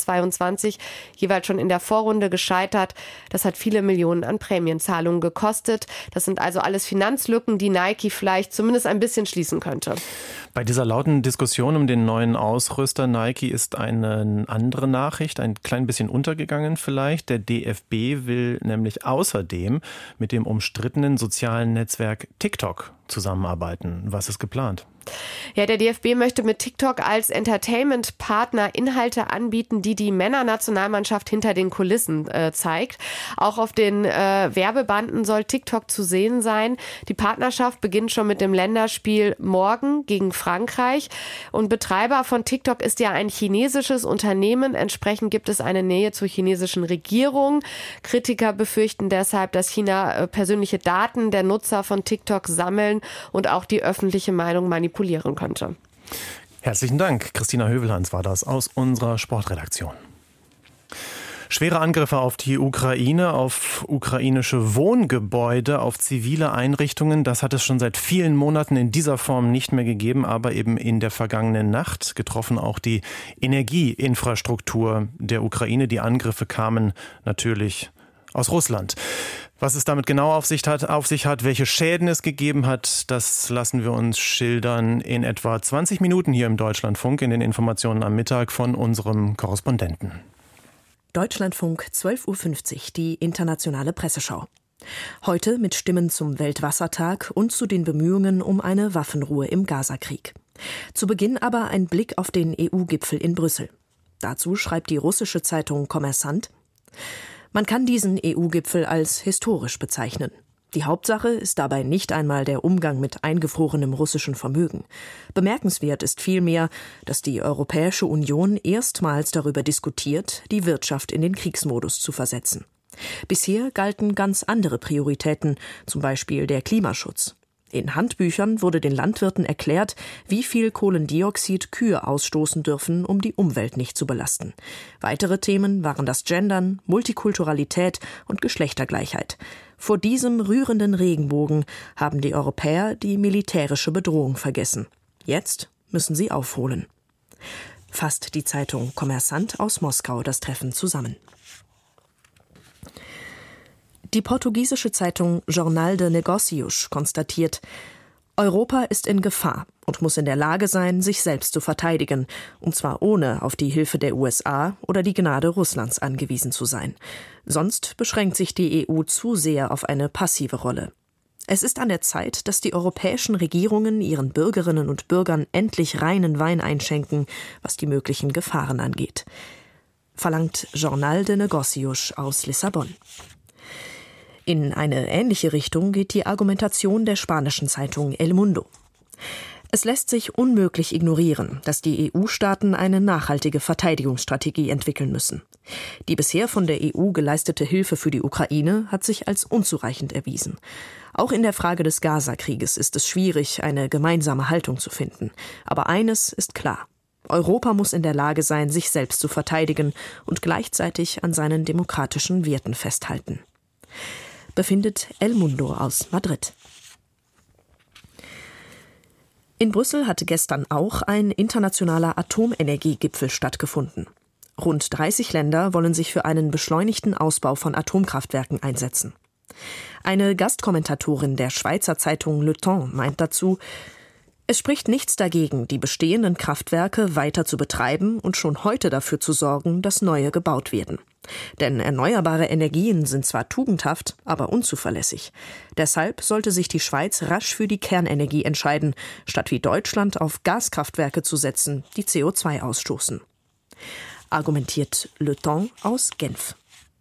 2022 jeweils schon in der Vorrunde gescheitert. Das hat viele Millionen an Prämienzahlungen gekostet. Das sind also alles Finanzlücken, die Nike vielleicht zumindest ein bisschen schließen könnte. Bei dieser lauten Diskussion um den neuen Ausrüster Nike ist eine andere Nachricht ein klein bisschen untergegangen vielleicht. Der DFB will nämlich außerdem mit dem umstrittenen sozialen Netzwerk TikTok zusammenarbeiten. Was ist geplant? Ja, der DFB möchte mit TikTok als Entertainment-Partner Inhalte anbieten, die die Männernationalmannschaft hinter den Kulissen zeigt. Auch auf den Werbebanden soll TikTok zu sehen sein. Die Partnerschaft beginnt schon mit dem Länderspiel morgen gegen Frankreich. Und Betreiber von TikTok ist ja ein chinesisches Unternehmen. Entsprechend gibt es eine Nähe zur chinesischen Regierung. Kritiker befürchten deshalb, dass China persönliche Daten der Nutzer von TikTok sammeln und auch die öffentliche Meinung manipulieren könnte. Herzlichen Dank. Christina Hövelhans war das aus unserer Sportredaktion. Schwere Angriffe auf die Ukraine, auf ukrainische Wohngebäude, auf zivile Einrichtungen, das hat es schon seit vielen Monaten in dieser Form nicht mehr gegeben, aber eben in der vergangenen Nacht getroffen auch die Energieinfrastruktur der Ukraine. Die Angriffe kamen natürlich aus Russland. Was es damit genau auf sich hat, welche Schäden es gegeben hat, das lassen wir uns schildern in etwa 20 Minuten hier im Deutschlandfunk in den Informationen am Mittag von unserem Korrespondenten. Deutschlandfunk 12.50 Uhr, die internationale Presseschau. Heute mit Stimmen zum Weltwassertag und zu den Bemühungen um eine Waffenruhe im Gazakrieg. Zu Beginn aber ein Blick auf den EU-Gipfel in Brüssel. Dazu schreibt die russische Zeitung Kommersant: Man kann diesen EU-Gipfel als historisch bezeichnen. Die Hauptsache ist dabei nicht einmal der Umgang mit eingefrorenem russischen Vermögen. Bemerkenswert ist vielmehr, dass die Europäische Union erstmals darüber diskutiert, die Wirtschaft in den Kriegsmodus zu versetzen. Bisher galten ganz andere Prioritäten, zum Beispiel der Klimaschutz. In Handbüchern wurde den Landwirten erklärt, wie viel Kohlendioxid Kühe ausstoßen dürfen, um die Umwelt nicht zu belasten. Weitere Themen waren das Gendern, Multikulturalität und Geschlechtergleichheit. Vor diesem rührenden Regenbogen haben die Europäer die militärische Bedrohung vergessen. Jetzt müssen sie aufholen. Fasst die Zeitung Kommersant aus Moskau das Treffen zusammen. Die portugiesische Zeitung Jornal de Negócios konstatiert: Europa ist in Gefahr und muss in der Lage sein, sich selbst zu verteidigen, und zwar ohne auf die Hilfe der USA oder die Gnade Russlands angewiesen zu sein. Sonst beschränkt sich die EU zu sehr auf eine passive Rolle. Es ist an der Zeit, dass die europäischen Regierungen ihren Bürgerinnen und Bürgern endlich reinen Wein einschenken, was die möglichen Gefahren angeht. Verlangt Jornal de Negócios aus Lissabon. In eine ähnliche Richtung geht die Argumentation der spanischen Zeitung El Mundo. Es lässt sich unmöglich ignorieren, dass die EU-Staaten eine nachhaltige Verteidigungsstrategie entwickeln müssen. Die bisher von der EU geleistete Hilfe für die Ukraine hat sich als unzureichend erwiesen. Auch in der Frage des Gaza-Krieges ist es schwierig, eine gemeinsame Haltung zu finden. Aber eines ist klar: Europa muss in der Lage sein, sich selbst zu verteidigen und gleichzeitig an seinen demokratischen Werten festhalten. Befindet El Mundo aus Madrid. In Brüssel hatte gestern auch ein internationaler Atomenergiegipfel stattgefunden. Rund 30 Länder wollen sich für einen beschleunigten Ausbau von Atomkraftwerken einsetzen. Eine Gastkommentatorin der Schweizer Zeitung Le Temps meint dazu: Es spricht nichts dagegen, die bestehenden Kraftwerke weiter zu betreiben und schon heute dafür zu sorgen, dass neue gebaut werden. Denn erneuerbare Energien sind zwar tugendhaft, aber unzuverlässig. Deshalb sollte sich die Schweiz rasch für die Kernenergie entscheiden, statt wie Deutschland auf Gaskraftwerke zu setzen, die CO2 ausstoßen. Argumentiert Le Temps aus Genf.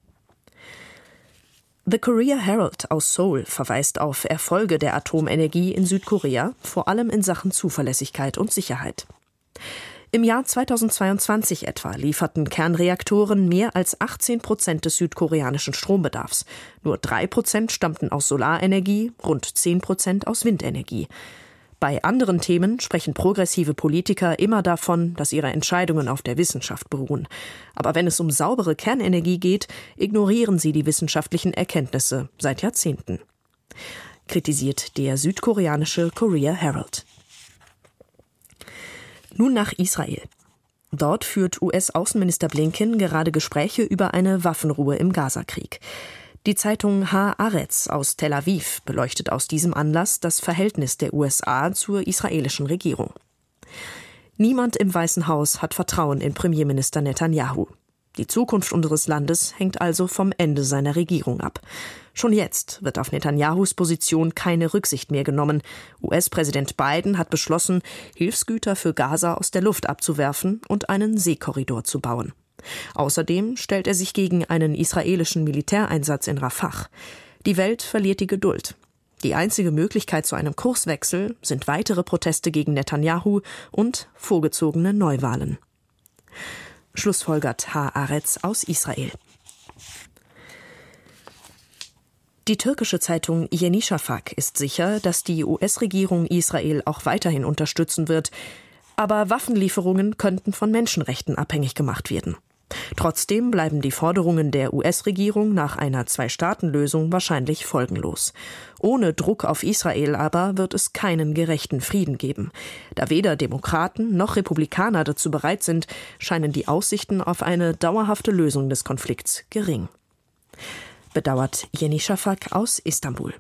The Korea Herald aus Seoul verweist auf Erfolge der Atomenergie in Südkorea, vor allem in Sachen Zuverlässigkeit und Sicherheit. Im Jahr 2022 etwa lieferten Kernreaktoren mehr als 18% des südkoreanischen Strombedarfs. Nur 3% stammten aus Solarenergie, rund 10% aus Windenergie. Bei anderen Themen sprechen progressive Politiker immer davon, dass ihre Entscheidungen auf der Wissenschaft beruhen. Aber wenn es um saubere Kernenergie geht, ignorieren sie die wissenschaftlichen Erkenntnisse seit Jahrzehnten. Kritisiert der südkoreanische Korea Herald. Nun nach Israel. Dort führt US-Außenminister Blinken gerade Gespräche über eine Waffenruhe im Gazakrieg. Die Zeitung Haaretz aus Tel Aviv beleuchtet aus diesem Anlass das Verhältnis der USA zur israelischen Regierung. Niemand im Weißen Haus hat Vertrauen in Premierminister Netanyahu. Die Zukunft unseres Landes hängt also vom Ende seiner Regierung ab. Schon jetzt wird auf Netanyahus Position keine Rücksicht mehr genommen. US-Präsident Biden hat beschlossen, Hilfsgüter für Gaza aus der Luft abzuwerfen und einen Seekorridor zu bauen. Außerdem stellt er sich gegen einen israelischen Militäreinsatz in Rafah. Die Welt verliert die Geduld. Die einzige Möglichkeit zu einem Kurswechsel sind weitere Proteste gegen Netanyahu und vorgezogene Neuwahlen. Schlussfolgert Haaretz aus Israel. Die türkische Zeitung Yeni Şafak ist sicher, dass die US-Regierung Israel auch weiterhin unterstützen wird. Aber Waffenlieferungen könnten von Menschenrechten abhängig gemacht werden. Trotzdem bleiben die Forderungen der US-Regierung nach einer Zwei-Staaten-Lösung wahrscheinlich folgenlos. Ohne Druck auf Israel aber wird es keinen gerechten Frieden geben. Da weder Demokraten noch Republikaner dazu bereit sind, scheinen die Aussichten auf eine dauerhafte Lösung des Konflikts gering. Bedauert Yeni Şafak aus Istanbul.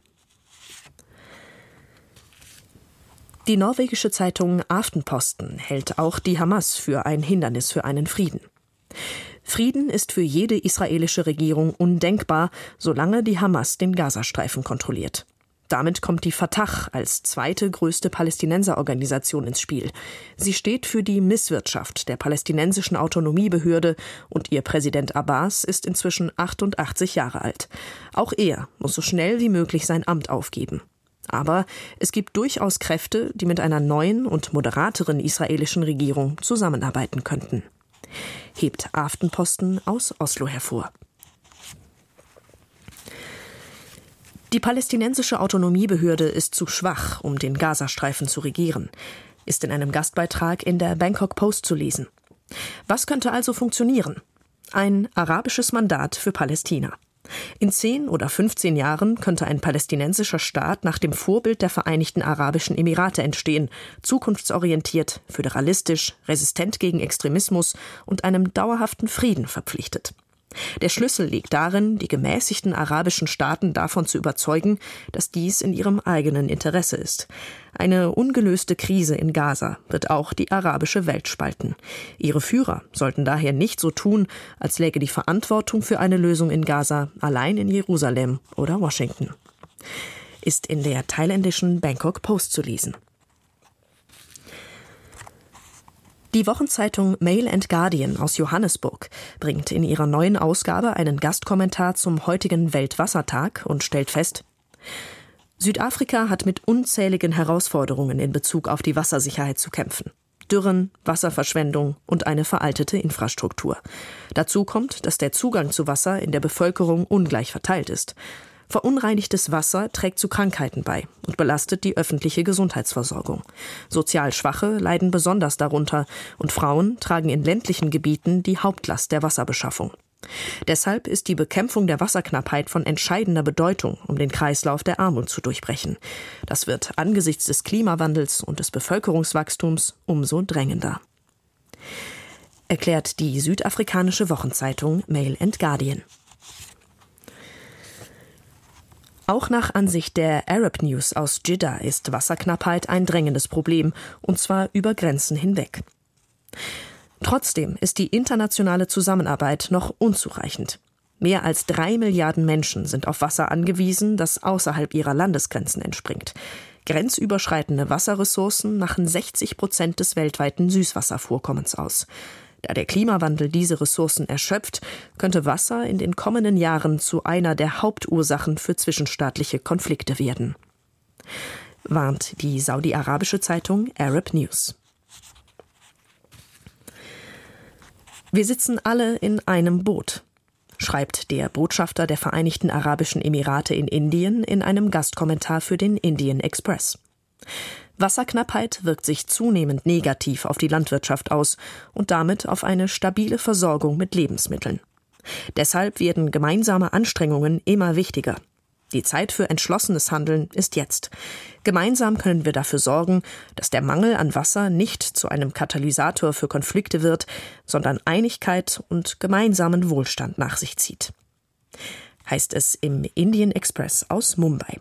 Die norwegische Zeitung Aftenposten hält auch die Hamas für ein Hindernis für einen Frieden. Frieden ist für jede israelische Regierung undenkbar, solange die Hamas den Gazastreifen kontrolliert. Damit kommt die Fatah als zweite größte Palästinenserorganisation ins Spiel. Sie steht für die Misswirtschaft der palästinensischen Autonomiebehörde und ihr Präsident Abbas ist inzwischen 88 Jahre alt. Auch er muss so schnell wie möglich sein Amt aufgeben. Aber es gibt durchaus Kräfte, die mit einer neuen und moderateren israelischen Regierung zusammenarbeiten könnten. Hebt Aftenposten aus Oslo hervor. Die palästinensische Autonomiebehörde ist zu schwach, um den Gazastreifen zu regieren, ist in einem Gastbeitrag in der Bangkok Post zu lesen. Was könnte also funktionieren? Ein arabisches Mandat für Palästina. In 10 oder 15 Jahren könnte ein palästinensischer Staat nach dem Vorbild der Vereinigten Arabischen Emirate entstehen, zukunftsorientiert, föderalistisch, resistent gegen Extremismus und einem dauerhaften Frieden verpflichtet. Der Schlüssel liegt darin, die gemäßigten arabischen Staaten davon zu überzeugen, dass dies in ihrem eigenen Interesse ist. Eine ungelöste Krise in Gaza wird auch die arabische Welt spalten. Ihre Führer sollten daher nicht so tun, als läge die Verantwortung für eine Lösung in Gaza allein in Jerusalem oder Washington. Ist in der thailändischen Bangkok Post zu lesen. Die Wochenzeitung Mail and Guardian aus Johannesburg bringt in ihrer neuen Ausgabe einen Gastkommentar zum heutigen Weltwassertag und stellt fest: Südafrika hat mit unzähligen Herausforderungen in Bezug auf die Wassersicherheit zu kämpfen. Dürren, Wasserverschwendung und eine veraltete Infrastruktur. Dazu kommt, dass der Zugang zu Wasser in der Bevölkerung ungleich verteilt ist. Verunreinigtes Wasser trägt zu Krankheiten bei und belastet die öffentliche Gesundheitsversorgung. Sozial Schwache leiden besonders darunter und Frauen tragen in ländlichen Gebieten die Hauptlast der Wasserbeschaffung. Deshalb ist die Bekämpfung der Wasserknappheit von entscheidender Bedeutung, um den Kreislauf der Armut zu durchbrechen. Das wird angesichts des Klimawandels und des Bevölkerungswachstums umso drängender. Erklärt die südafrikanische Wochenzeitung Mail and Guardian. Auch nach Ansicht der Arab News aus Jeddah ist Wasserknappheit ein drängendes Problem, und zwar über Grenzen hinweg. Trotzdem ist die internationale Zusammenarbeit noch unzureichend. Mehr als 3 Milliarden Menschen sind auf Wasser angewiesen, das außerhalb ihrer Landesgrenzen entspringt. Grenzüberschreitende Wasserressourcen machen 60% des weltweiten Süßwasservorkommens aus. Da der Klimawandel diese Ressourcen erschöpft, könnte Wasser in den kommenden Jahren zu einer der Hauptursachen für zwischenstaatliche Konflikte werden, warnt die saudi-arabische Zeitung Arab News. Wir sitzen alle in einem Boot, schreibt der Botschafter der Vereinigten Arabischen Emirate in Indien in einem Gastkommentar für den Indian Express. Wasserknappheit wirkt sich zunehmend negativ auf die Landwirtschaft aus und damit auf eine stabile Versorgung mit Lebensmitteln. Deshalb werden gemeinsame Anstrengungen immer wichtiger. Die Zeit für entschlossenes Handeln ist jetzt. Gemeinsam können wir dafür sorgen, dass der Mangel an Wasser nicht zu einem Katalysator für Konflikte wird, sondern Einigkeit und gemeinsamen Wohlstand nach sich zieht. Heißt es im Indian Express aus Mumbai.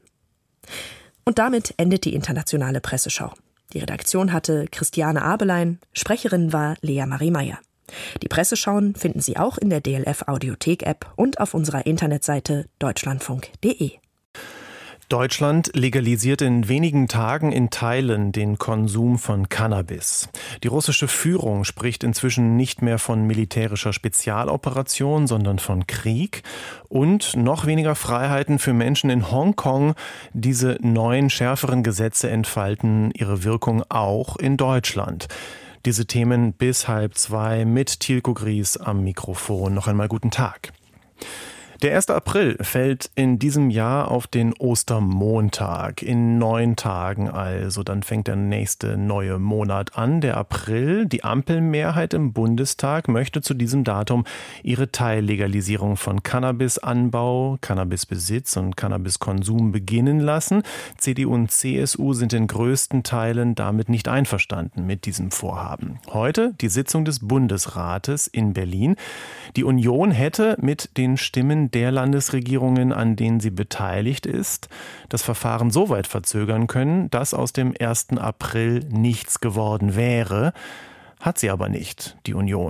Und damit endet die internationale Presseschau. Die Redaktion hatte Christiane Abelein, Sprecherin war Lea Marie Meyer. Die Presseschauen finden Sie auch in der DLF Audiothek-App und auf unserer Internetseite deutschlandfunk.de. Deutschland legalisiert in wenigen Tagen in Teilen den Konsum von Cannabis. Die russische Führung spricht inzwischen nicht mehr von militärischer Spezialoperation, sondern von Krieg und noch weniger Freiheiten für Menschen in Hongkong. Diese neuen, schärferen Gesetze entfalten ihre Wirkung auch in Deutschland. Diese Themen bis 1:30 mit Thielko Gries am Mikrofon. Noch einmal guten Tag. Der 1. April fällt in diesem Jahr auf den Ostermontag. In 9 Tagen also. Dann fängt der nächste neue Monat an, der April. Die Ampelmehrheit im Bundestag möchte zu diesem Datum ihre Teillegalisierung von Cannabisanbau, Cannabisbesitz und Cannabiskonsum beginnen lassen. CDU und CSU sind in größten Teilen damit nicht einverstanden mit diesem Vorhaben. Heute die Sitzung des Bundesrates in Berlin. Die Union hätte mit den Stimmen der Landesregierungen, an denen sie beteiligt ist, das Verfahren so weit verzögern können, dass aus dem 1. April nichts geworden wäre. Hat sie aber nicht, die Union.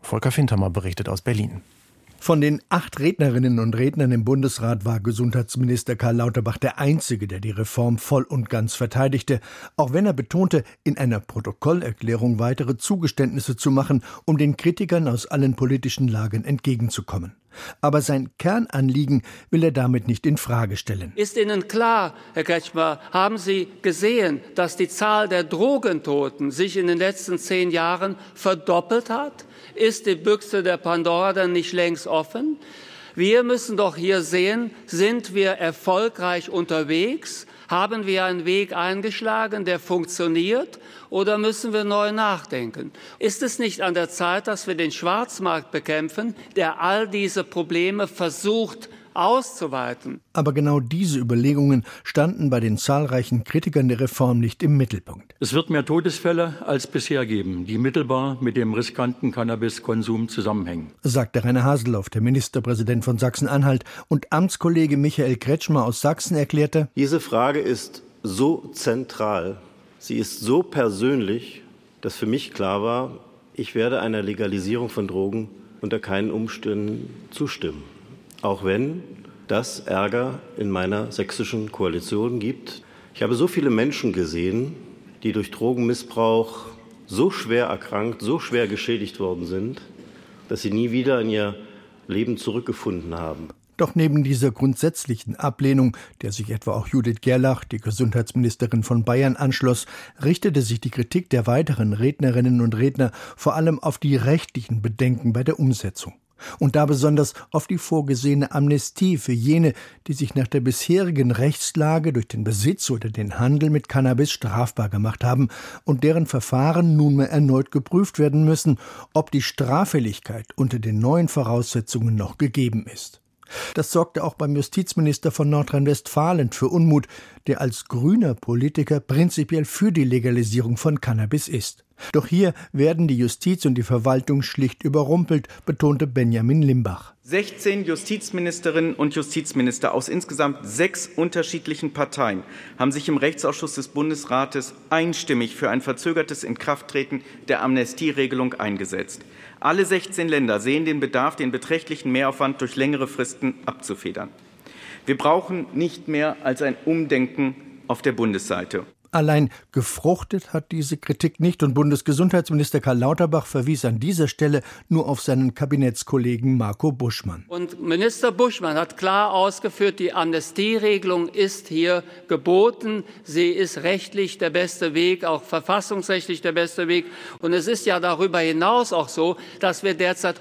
Volker Fintermer berichtet aus Berlin. Von den 8 Rednerinnen und Rednern im Bundesrat war Gesundheitsminister Karl Lauterbach der Einzige, der die Reform voll und ganz verteidigte, auch wenn er betonte, in einer Protokollerklärung weitere Zugeständnisse zu machen, um den Kritikern aus allen politischen Lagern entgegenzukommen. Aber sein Kernanliegen will er damit nicht in Frage stellen. Ist Ihnen klar, Herr Kretschmer, haben Sie gesehen, dass die Zahl der Drogentoten sich in den letzten 10 Jahren verdoppelt hat? Ist die Büchse der Pandora dann nicht längst offen? Wir müssen doch hier sehen, sind wir erfolgreich unterwegs? Haben wir einen Weg eingeschlagen, der funktioniert? Oder müssen wir neu nachdenken? Ist es nicht an der Zeit, dass wir den Schwarzmarkt bekämpfen, der all diese Probleme versucht auszuweiten? Aber genau diese Überlegungen standen bei den zahlreichen Kritikern der Reform nicht im Mittelpunkt. Es wird mehr Todesfälle als bisher geben, die mittelbar mit dem riskanten Cannabiskonsum zusammenhängen, sagte Rainer Haseloff, der Ministerpräsident von Sachsen-Anhalt, und Amtskollege Michael Kretschmer aus Sachsen erklärte: Diese Frage ist so zentral, sie ist so persönlich, dass für mich klar war, ich werde einer Legalisierung von Drogen unter keinen Umständen zustimmen. Auch wenn das Ärger in meiner sächsischen Koalition gibt. Ich habe so viele Menschen gesehen, die durch Drogenmissbrauch so schwer erkrankt, so schwer geschädigt worden sind, dass sie nie wieder in ihr Leben zurückgefunden haben. Doch neben dieser grundsätzlichen Ablehnung, der sich etwa auch Judith Gerlach, die Gesundheitsministerin von Bayern, anschloss, richtete sich die Kritik der weiteren Rednerinnen und Redner vor allem auf die rechtlichen Bedenken bei der Umsetzung. Und da besonders auf die vorgesehene Amnestie für jene, die sich nach der bisherigen Rechtslage durch den Besitz oder den Handel mit Cannabis strafbar gemacht haben und deren Verfahren nunmehr erneut geprüft werden müssen, ob die Straffälligkeit unter den neuen Voraussetzungen noch gegeben ist. Das sorgte auch beim Justizminister von Nordrhein-Westfalen für Unmut, der als grüner Politiker prinzipiell für die Legalisierung von Cannabis ist. Doch hier werden die Justiz und die Verwaltung schlicht überrumpelt, betonte Benjamin Limbach. 16 Justizministerinnen und Justizminister aus insgesamt 6 unterschiedlichen Parteien haben sich im Rechtsausschuss des Bundesrates einstimmig für ein verzögertes Inkrafttreten der Amnestieregelung eingesetzt. Alle 16 Länder sehen den Bedarf, den beträchtlichen Mehraufwand durch längere Fristen abzufedern. Wir brauchen nicht mehr als ein Umdenken auf der Bundesseite. Allein gefruchtet hat diese Kritik nicht und Bundesgesundheitsminister Karl Lauterbach verwies an dieser Stelle nur auf seinen Kabinettskollegen Marco Buschmann. Und Minister Buschmann hat klar ausgeführt, die Amnestieregelung ist hier geboten. Sie ist rechtlich der beste Weg, auch verfassungsrechtlich der beste Weg. Und es ist ja darüber hinaus auch so, dass wir derzeit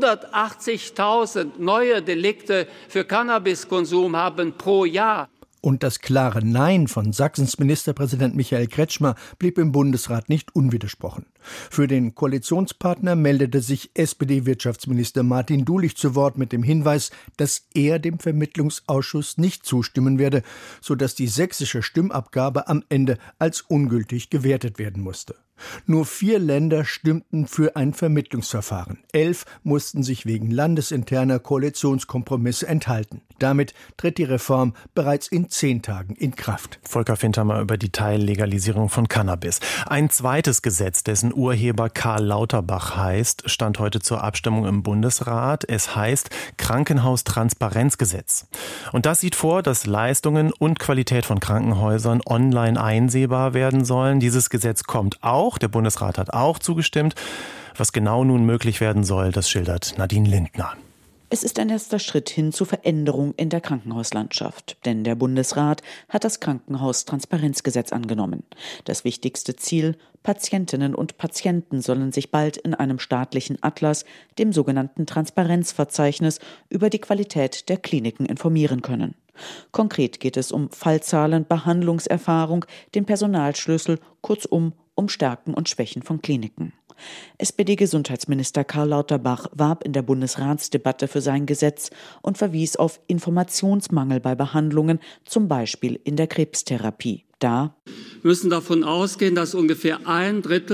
180.000 neue Delikte für Cannabiskonsum haben pro Jahr. Und das klare Nein von Sachsens Ministerpräsident Michael Kretschmer blieb im Bundesrat nicht unwidersprochen. Für den Koalitionspartner meldete sich SPD-Wirtschaftsminister Martin Dulich zu Wort mit dem Hinweis, dass er dem Vermittlungsausschuss nicht zustimmen werde, sodass die sächsische Stimmabgabe am Ende als ungültig gewertet werden musste. Nur 4 Länder stimmten für ein Vermittlungsverfahren. 11 mussten sich wegen landesinterner Koalitionskompromisse enthalten. Damit tritt die Reform bereits in 10 Tagen in Kraft. Volker Fintermer über die Teillegalisierung von Cannabis. Ein zweites Gesetz, dessen Urheber Karl Lauterbach heißt, stand heute zur Abstimmung im Bundesrat. Es heißt Krankenhaustransparenzgesetz. Und das sieht vor, dass Leistungen und Qualität von Krankenhäusern online einsehbar werden sollen. Dieses Gesetz kommt auch. Der Bundesrat hat auch zugestimmt. Was genau nun möglich werden soll, das schildert Nadine Lindner. Es ist ein erster Schritt hin zu Veränderung in der Krankenhauslandschaft. Denn der Bundesrat hat das Krankenhaustransparenzgesetz angenommen. Das wichtigste Ziel: Patientinnen und Patienten sollen sich bald in einem staatlichen Atlas, dem sogenannten Transparenzverzeichnis, über die Qualität der Kliniken informieren können. Konkret geht es um Fallzahlen, Behandlungserfahrung, den Personalschlüssel, kurzum um Stärken und Schwächen von Kliniken. SPD-Gesundheitsminister Karl Lauterbach warb in der Bundesratsdebatte für sein Gesetz und verwies auf Informationsmangel bei Behandlungen, zum Beispiel in der Krebstherapie. Da müssen davon ausgehen, dass ungefähr 1/3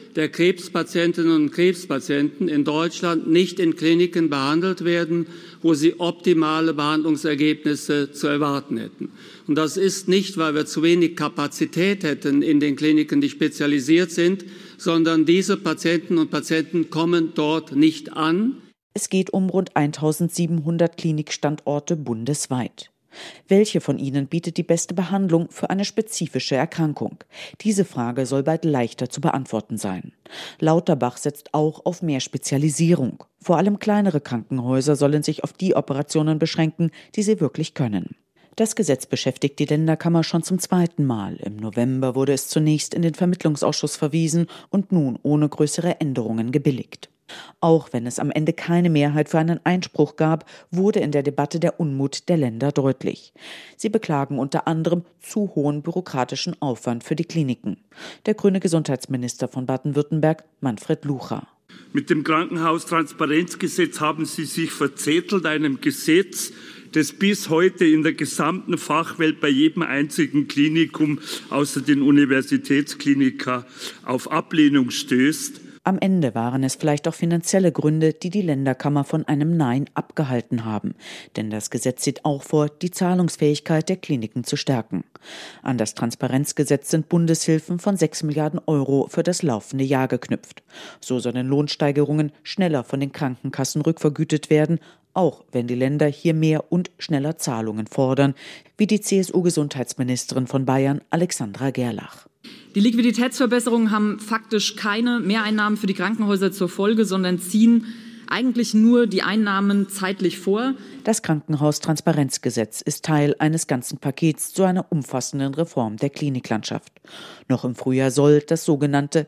der Krebspatientinnen und Krebspatienten in Deutschland nicht in Kliniken behandelt werden, wo sie optimale Behandlungsergebnisse zu erwarten hätten. Und das ist nicht, weil wir zu wenig Kapazität hätten in den Kliniken, die spezialisiert sind, sondern diese Patienten und Patienten kommen dort nicht an. Es geht um rund 1700 Klinikstandorte bundesweit. Welche von ihnen bietet die beste Behandlung für eine spezifische Erkrankung? Diese Frage soll bald leichter zu beantworten sein. Lauterbach setzt auch auf mehr Spezialisierung. Vor allem kleinere Krankenhäuser sollen sich auf die Operationen beschränken, die sie wirklich können. Das Gesetz beschäftigt die Länderkammer schon zum 2. Mal. Im November wurde es zunächst in den Vermittlungsausschuss verwiesen und nun ohne größere Änderungen gebilligt. Auch wenn es am Ende keine Mehrheit für einen Einspruch gab, wurde in der Debatte der Unmut der Länder deutlich. Sie beklagen unter anderem zu hohen bürokratischen Aufwand für die Kliniken. Der grüne Gesundheitsminister von Baden-Württemberg, Manfred Lucha. Mit dem Krankenhaustransparenzgesetz haben Sie sich verzettelt, einem Gesetz, das bis heute in der gesamten Fachwelt bei jedem einzigen Klinikum außer den Universitätsklinika auf Ablehnung stößt. Am Ende waren es vielleicht auch finanzielle Gründe, die die Länderkammer von einem Nein abgehalten haben. Denn das Gesetz sieht auch vor, die Zahlungsfähigkeit der Kliniken zu stärken. An das Transparenzgesetz sind Bundeshilfen von 6 Milliarden Euro für das laufende Jahr geknüpft. So sollen Lohnsteigerungen schneller von den Krankenkassen rückvergütet werden, auch wenn die Länder hier mehr und schneller Zahlungen fordern, wie die CSU-Gesundheitsministerin von Bayern, Alexandra Gerlach. Die Liquiditätsverbesserungen haben faktisch keine Mehreinnahmen für die Krankenhäuser zur Folge, sondern ziehen eigentlich nur die Einnahmen zeitlich vor. Das Krankenhaustransparenzgesetz ist Teil eines ganzen Pakets zu einer umfassenden Reform der Kliniklandschaft. Noch im Frühjahr soll das sogenannte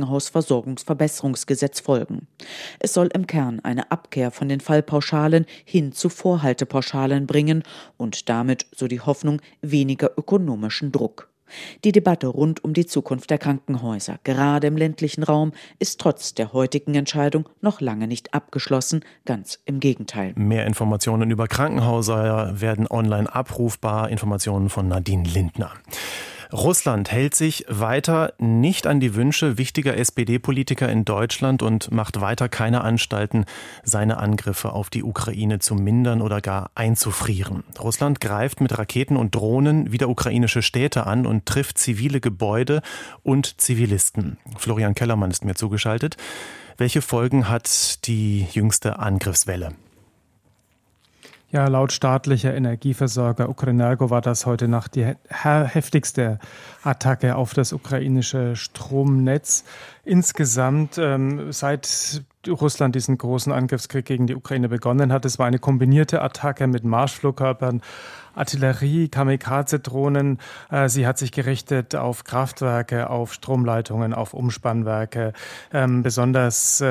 Krankenhausversorgungsverbesserungsgesetz folgen. Es soll im Kern eine Abkehr von den Fallpauschalen hin zu Vorhaltepauschalen bringen und damit, so die Hoffnung, weniger ökonomischen Druck. Die Debatte rund um die Zukunft der Krankenhäuser, gerade im ländlichen Raum, ist trotz der heutigen Entscheidung noch lange nicht abgeschlossen, ganz im Gegenteil. Mehr Informationen über Krankenhäuser werden online abrufbar. Informationen von Nadine Lindner. Russland hält sich weiter nicht an die Wünsche wichtiger SPD-Politiker in Deutschland und macht weiter keine Anstalten, seine Angriffe auf die Ukraine zu mindern oder gar einzufrieren. Russland greift mit Raketen und Drohnen wieder ukrainische Städte an und trifft zivile Gebäude und Zivilisten. Florian Kellermann ist mir zugeschaltet. Welche Folgen hat die jüngste Angriffswelle? Ja, laut staatlicher Energieversorger Ukrenergo war das heute Nacht die heftigste Attacke auf das ukrainische Stromnetz. Insgesamt, seit Russland diesen großen Angriffskrieg gegen die Ukraine begonnen hat, es war eine kombinierte Attacke mit Marschflugkörpern, Artillerie, Kamikaze-Drohnen. Sie hat sich gerichtet auf Kraftwerke, auf Stromleitungen, auf Umspannwerke. Besonders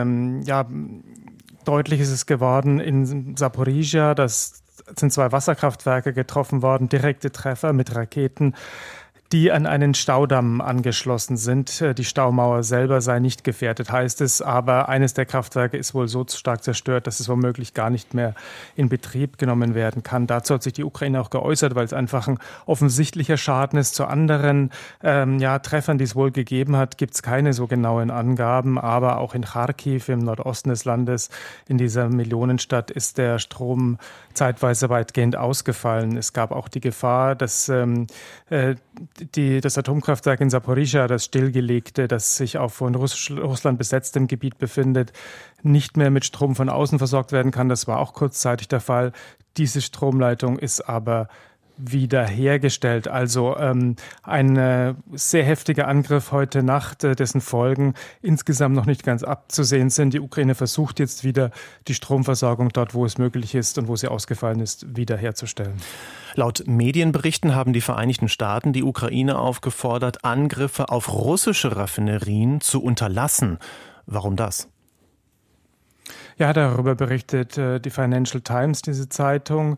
deutlich ist es geworden in Saporizhia, das sind 2 Wasserkraftwerke getroffen worden, direkte Treffer mit Raketen, die an einen Staudamm angeschlossen sind. Die Staumauer selber sei nicht gefährdet, heißt es, aber eines der Kraftwerke ist wohl so stark zerstört, dass es womöglich gar nicht mehr in Betrieb genommen werden kann. Dazu hat sich die Ukraine auch geäußert, weil es einfach ein offensichtlicher Schaden ist. Zu anderen Treffern, die es wohl gegeben hat, gibt es keine so genauen Angaben, aber auch in Kharkiv im Nordosten des Landes, in dieser Millionenstadt, ist der Strom zeitweise weitgehend ausgefallen. Es gab auch die Gefahr, dass das Atomkraftwerk in Saporizhia, das stillgelegte, das sich auf von Russland besetztem Gebiet befindet, nicht mehr mit Strom von außen versorgt werden kann. Das war auch kurzzeitig der Fall. Diese Stromleitung ist aber wiederhergestellt. Also ein sehr heftiger Angriff heute Nacht, dessen Folgen insgesamt noch nicht ganz abzusehen sind. Die Ukraine versucht jetzt wieder, die Stromversorgung dort, wo es möglich ist und wo sie ausgefallen ist, wiederherzustellen. Laut Medienberichten haben die Vereinigten Staaten die Ukraine aufgefordert, Angriffe auf russische Raffinerien zu unterlassen. Warum das? Ja, darüber berichtet die Financial Times, diese Zeitung.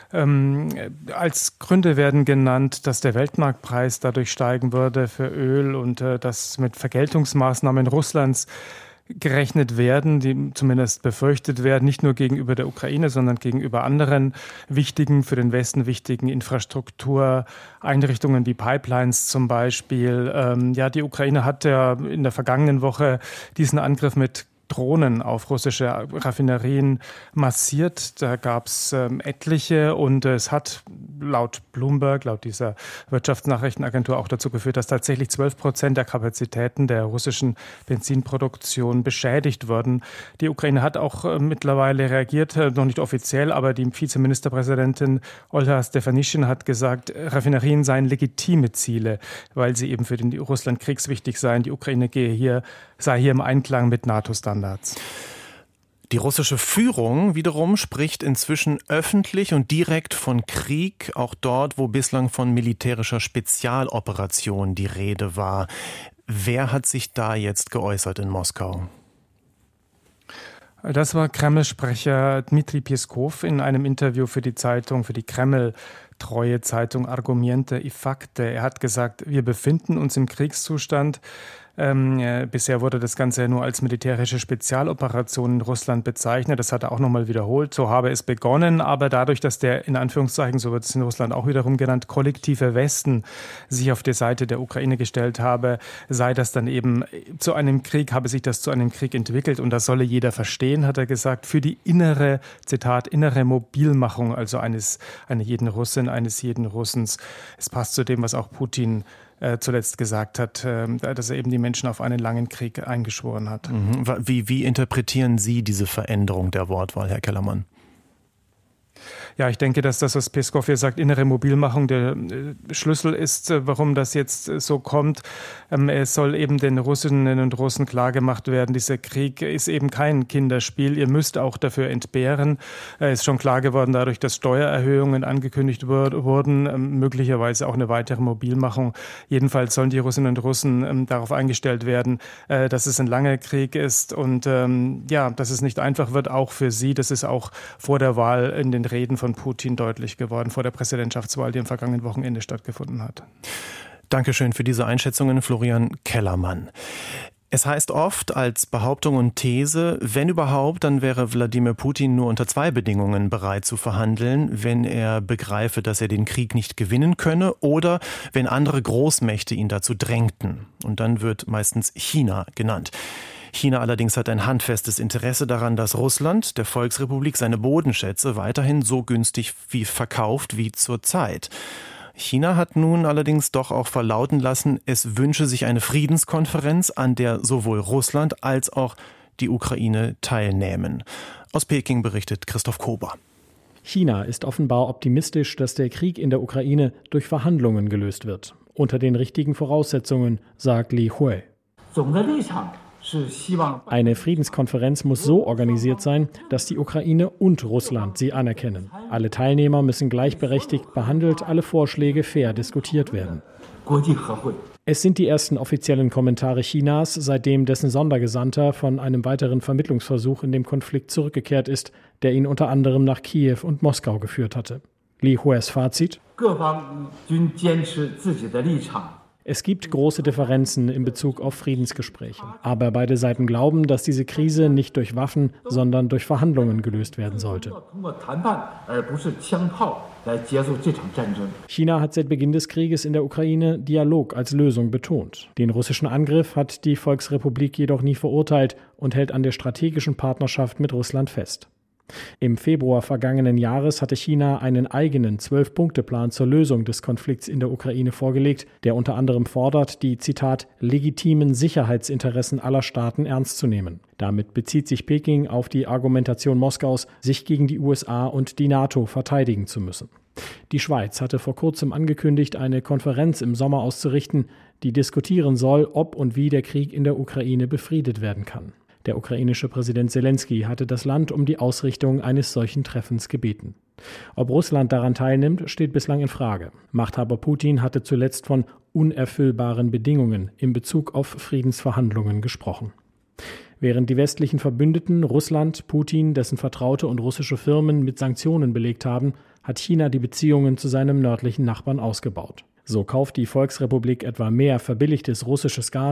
Als Gründe werden genannt, dass der Weltmarktpreis dadurch steigen würde für Öl und dass mit Vergeltungsmaßnahmen Russlands gerechnet werden, die zumindest befürchtet werden, nicht nur gegenüber der Ukraine, sondern gegenüber anderen wichtigen, für den Westen wichtigen Infrastruktureinrichtungen wie Pipelines zum Beispiel. Die Ukraine hat ja in der vergangenen Woche diesen Angriff mit Drohnen auf russische Raffinerien massiert. Da gab es etliche und es hat laut Bloomberg, laut dieser Wirtschaftsnachrichtenagentur auch dazu geführt, dass tatsächlich 12% der Kapazitäten der russischen Benzinproduktion beschädigt wurden. Die Ukraine hat auch mittlerweile reagiert, noch nicht offiziell, aber die Vizeministerpräsidentin Olha Stefanishyna hat gesagt, Raffinerien seien legitime Ziele, weil sie eben für den Russland kriegswichtig seien. Die Ukraine sei hier im Einklang mit NATO-Standards. Die russische Führung wiederum spricht inzwischen öffentlich und direkt von Krieg, auch dort, wo bislang von militärischer Spezialoperation die Rede war. Wer hat sich da jetzt geäußert in Moskau? Das war Kreml-Sprecher Dmitri Peskov in einem Interview für die Kreml-treue Zeitung Argumente i Fakte. Er hat gesagt, wir befinden uns im Kriegszustand. Bisher wurde das Ganze nur als militärische Spezialoperation in Russland bezeichnet. Das hat er auch nochmal wiederholt. So habe es begonnen, aber dadurch, dass der, in Anführungszeichen, so wird es in Russland auch wiederum genannt, kollektive Westen sich auf die Seite der Ukraine gestellt habe, sei das dann eben habe sich das zu einem Krieg entwickelt. Und das solle jeder verstehen, hat er gesagt, für die innere, Zitat, innere Mobilmachung, also eines jeden Russin, eines jeden Russens. Es passt zu dem, was auch Putin zuletzt gesagt hat, dass er eben die Menschen auf einen langen Krieg eingeschworen hat. Wie interpretieren Sie diese Veränderung der Wortwahl, Herr Kellermann? Ja, ich denke, dass das, was Peskov hier sagt, innere Mobilmachung der Schlüssel ist, warum das jetzt so kommt. Es soll eben den Russinnen und Russen klargemacht werden, dieser Krieg ist eben kein Kinderspiel. Ihr müsst auch dafür entbehren. Es ist schon klar geworden, dadurch, dass Steuererhöhungen angekündigt wurden, möglicherweise auch eine weitere Mobilmachung. Jedenfalls sollen die Russinnen und Russen darauf eingestellt werden, dass es ein langer Krieg ist und dass es nicht einfach wird, auch für sie. Das ist auch vor der Wahl in den Reden von Putin deutlich geworden, vor der Präsidentschaftswahl, die am vergangenen Wochenende stattgefunden hat. Dankeschön für diese Einschätzungen, Florian Kellermann. Es heißt oft als Behauptung und These, wenn überhaupt, dann wäre Wladimir Putin nur unter 2 Bedingungen bereit zu verhandeln, wenn er begreife, dass er den Krieg nicht gewinnen könne oder wenn andere Großmächte ihn dazu drängten. Und dann wird meistens China genannt. China allerdings hat ein handfestes Interesse daran, dass Russland, der Volksrepublik, seine Bodenschätze weiterhin so günstig verkauft wie zurzeit. China hat nun allerdings doch auch verlauten lassen, es wünsche sich eine Friedenskonferenz, an der sowohl Russland als auch die Ukraine teilnehmen. Aus Peking berichtet Christoph Kober. China ist offenbar optimistisch, dass der Krieg in der Ukraine durch Verhandlungen gelöst wird. Unter den richtigen Voraussetzungen, sagt Li Hui. Eine Friedenskonferenz muss so organisiert sein, dass die Ukraine und Russland sie anerkennen. Alle Teilnehmer müssen gleichberechtigt behandelt, alle Vorschläge fair diskutiert werden. Es sind die ersten offiziellen Kommentare Chinas, seitdem dessen Sondergesandter von einem weiteren Vermittlungsversuch in dem Konflikt zurückgekehrt ist, der ihn unter anderem nach Kiew und Moskau geführt hatte. Li Huis Fazit: Es gibt große Differenzen in Bezug auf Friedensgespräche. Aber beide Seiten glauben, dass diese Krise nicht durch Waffen, sondern durch Verhandlungen gelöst werden sollte. China hat seit Beginn des Krieges in der Ukraine Dialog als Lösung betont. Den russischen Angriff hat die Volksrepublik jedoch nie verurteilt und hält an der strategischen Partnerschaft mit Russland fest. Im Februar vergangenen Jahres hatte China einen eigenen 12-Punkte-Plan zur Lösung des Konflikts in der Ukraine vorgelegt, der unter anderem fordert, die, Zitat, legitimen Sicherheitsinteressen aller Staaten ernst zu nehmen. Damit bezieht sich Peking auf die Argumentation Moskaus, sich gegen die USA und die NATO verteidigen zu müssen. Die Schweiz hatte vor kurzem angekündigt, eine Konferenz im Sommer auszurichten, die diskutieren soll, ob und wie der Krieg in der Ukraine befriedet werden kann. Der ukrainische Präsident Selensky hatte das Land um die Ausrichtung eines solchen Treffens gebeten. Ob Russland daran teilnimmt, steht bislang in Frage. Machthaber Putin hatte zuletzt von unerfüllbaren Bedingungen in Bezug auf Friedensverhandlungen gesprochen. Während die westlichen Verbündeten Russland, Putin, dessen Vertraute und russische Firmen mit Sanktionen belegt haben, hat China die Beziehungen zu seinem nördlichen Nachbarn ausgebaut. So kauft die Volksrepublik etwa mehr verbilligtes russisches Gas,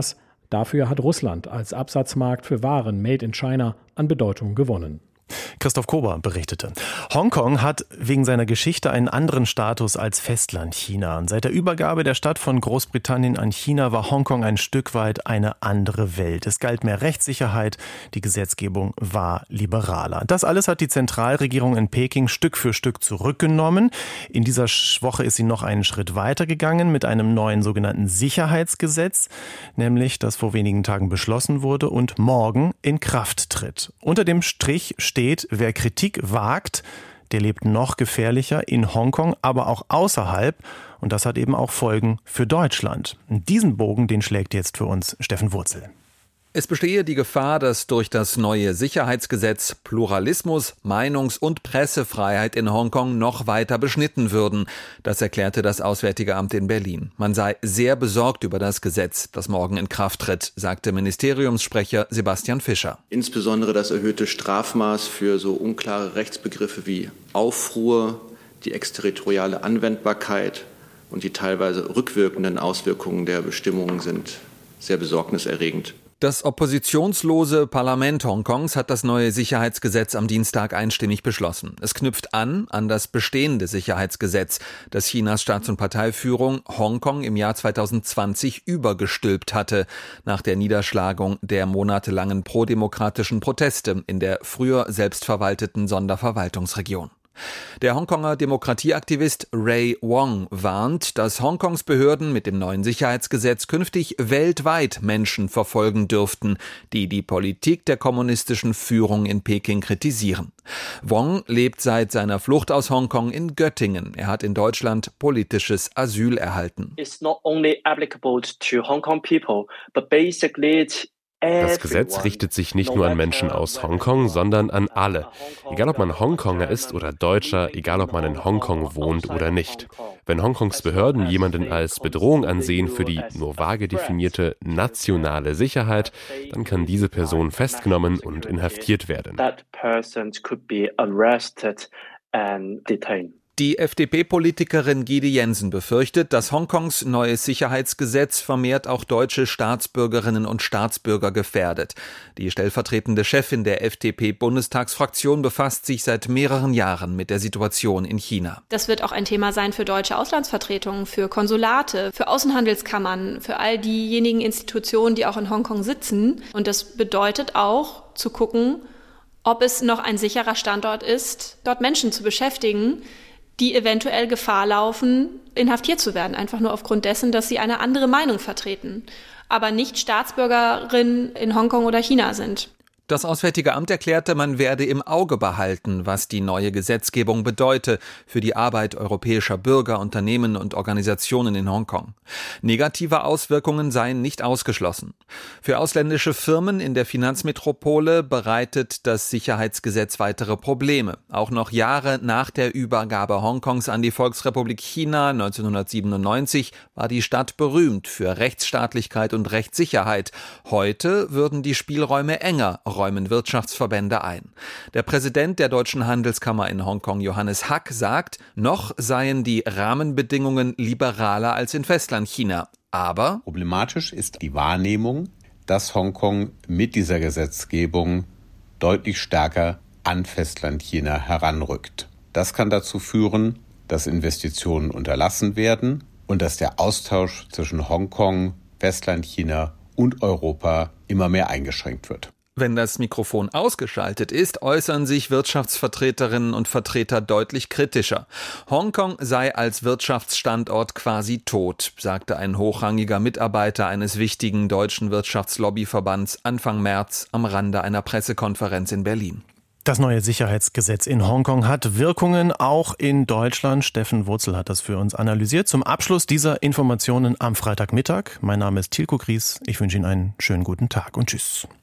Dafür hat Russland als Absatzmarkt für Waren made in China an Bedeutung gewonnen. Christoph Kober berichtete. Hongkong hat wegen seiner Geschichte einen anderen Status als Festland China. Und seit der Übergabe der Stadt von Großbritannien an China war Hongkong ein Stück weit eine andere Welt. Es galt mehr Rechtssicherheit, die Gesetzgebung war liberaler. Das alles hat die Zentralregierung in Peking Stück für Stück zurückgenommen. In dieser Woche ist sie noch einen Schritt weiter gegangen mit einem neuen sogenannten Sicherheitsgesetz, nämlich das vor wenigen Tagen beschlossen wurde und morgen in Kraft tritt. Unter dem Strich steht, wer Kritik wagt, der lebt noch gefährlicher in Hongkong, aber auch außerhalb. Und das hat eben auch Folgen für Deutschland. Und diesen Bogen, den schlägt jetzt für uns Steffen Wurzel. Es bestehe die Gefahr, dass durch das neue Sicherheitsgesetz Pluralismus, Meinungs- und Pressefreiheit in Hongkong noch weiter beschnitten würden. Das erklärte das Auswärtige Amt in Berlin. Man sei sehr besorgt über das Gesetz, das morgen in Kraft tritt, sagte Ministeriumssprecher Sebastian Fischer. Insbesondere das erhöhte Strafmaß für so unklare Rechtsbegriffe wie Aufruhr, die exterritoriale Anwendbarkeit und die teilweise rückwirkenden Auswirkungen der Bestimmungen sind sehr besorgniserregend. Das oppositionslose Parlament Hongkongs hat das neue Sicherheitsgesetz am Dienstag einstimmig beschlossen. Es knüpft an das bestehende Sicherheitsgesetz, das Chinas Staats- und Parteiführung Hongkong im Jahr 2020 übergestülpt hatte, nach der Niederschlagung der monatelangen prodemokratischen Proteste in der früher selbstverwalteten Sonderverwaltungsregion. Der Hongkonger Demokratieaktivist Ray Wong warnt, dass Hongkongs Behörden mit dem neuen Sicherheitsgesetz künftig weltweit Menschen verfolgen dürften, die die Politik der kommunistischen Führung in Peking kritisieren. Wong lebt seit seiner Flucht aus Hongkong in Göttingen. Er hat in Deutschland politisches Asyl erhalten. It's not only applicable to Hong Kong people, but basically das Gesetz richtet sich nicht nur an Menschen aus Hongkong, sondern an alle. Egal ob man Hongkonger ist oder Deutscher, egal ob man in Hongkong wohnt oder nicht. Wenn Hongkongs Behörden jemanden als Bedrohung ansehen für die nur vage definierte nationale Sicherheit, dann kann diese Person festgenommen und inhaftiert werden. Die FDP-Politikerin Giede Jensen befürchtet, dass Hongkongs neues Sicherheitsgesetz vermehrt auch deutsche Staatsbürgerinnen und Staatsbürger gefährdet. Die stellvertretende Chefin der FDP-Bundestagsfraktion befasst sich seit mehreren Jahren mit der Situation in China. Das wird auch ein Thema sein für deutsche Auslandsvertretungen, für Konsulate, für Außenhandelskammern, für all diejenigen Institutionen, die auch in Hongkong sitzen. Und das bedeutet auch zu gucken, ob es noch ein sicherer Standort ist, dort Menschen zu beschäftigen, die eventuell Gefahr laufen, inhaftiert zu werden, einfach nur aufgrund dessen, dass sie eine andere Meinung vertreten, aber nicht Staatsbürgerin in Hongkong oder China sind. Das Auswärtige Amt erklärte, man werde im Auge behalten, was die neue Gesetzgebung bedeute für die Arbeit europäischer Bürger, Unternehmen und Organisationen in Hongkong. Negative Auswirkungen seien nicht ausgeschlossen. Für ausländische Firmen in der Finanzmetropole bereitet das Sicherheitsgesetz weitere Probleme. Auch noch Jahre nach der Übergabe Hongkongs an die Volksrepublik China 1997 war die Stadt berühmt für Rechtsstaatlichkeit und Rechtssicherheit. Heute würden die Spielräume enger, räumen Wirtschaftsverbände ein. Der Präsident der Deutschen Handelskammer in Hongkong, Johannes Hack, sagt, noch seien die Rahmenbedingungen liberaler als in Festlandchina. Aber problematisch ist die Wahrnehmung, dass Hongkong mit dieser Gesetzgebung deutlich stärker an Festlandchina heranrückt. Das kann dazu führen, dass Investitionen unterlassen werden und dass der Austausch zwischen Hongkong, Festlandchina und Europa immer mehr eingeschränkt wird. Wenn das Mikrofon ausgeschaltet ist, äußern sich Wirtschaftsvertreterinnen und Vertreter deutlich kritischer. Hongkong sei als Wirtschaftsstandort quasi tot, sagte ein hochrangiger Mitarbeiter eines wichtigen deutschen Wirtschaftslobbyverbands Anfang März am Rande einer Pressekonferenz in Berlin. Das neue Sicherheitsgesetz in Hongkong hat Wirkungen auch in Deutschland. Steffen Wurzel hat das für uns analysiert. Zum Abschluss dieser Informationen am Freitagmittag. Mein Name ist Tilko Gries. Ich wünsche Ihnen einen schönen guten Tag und tschüss.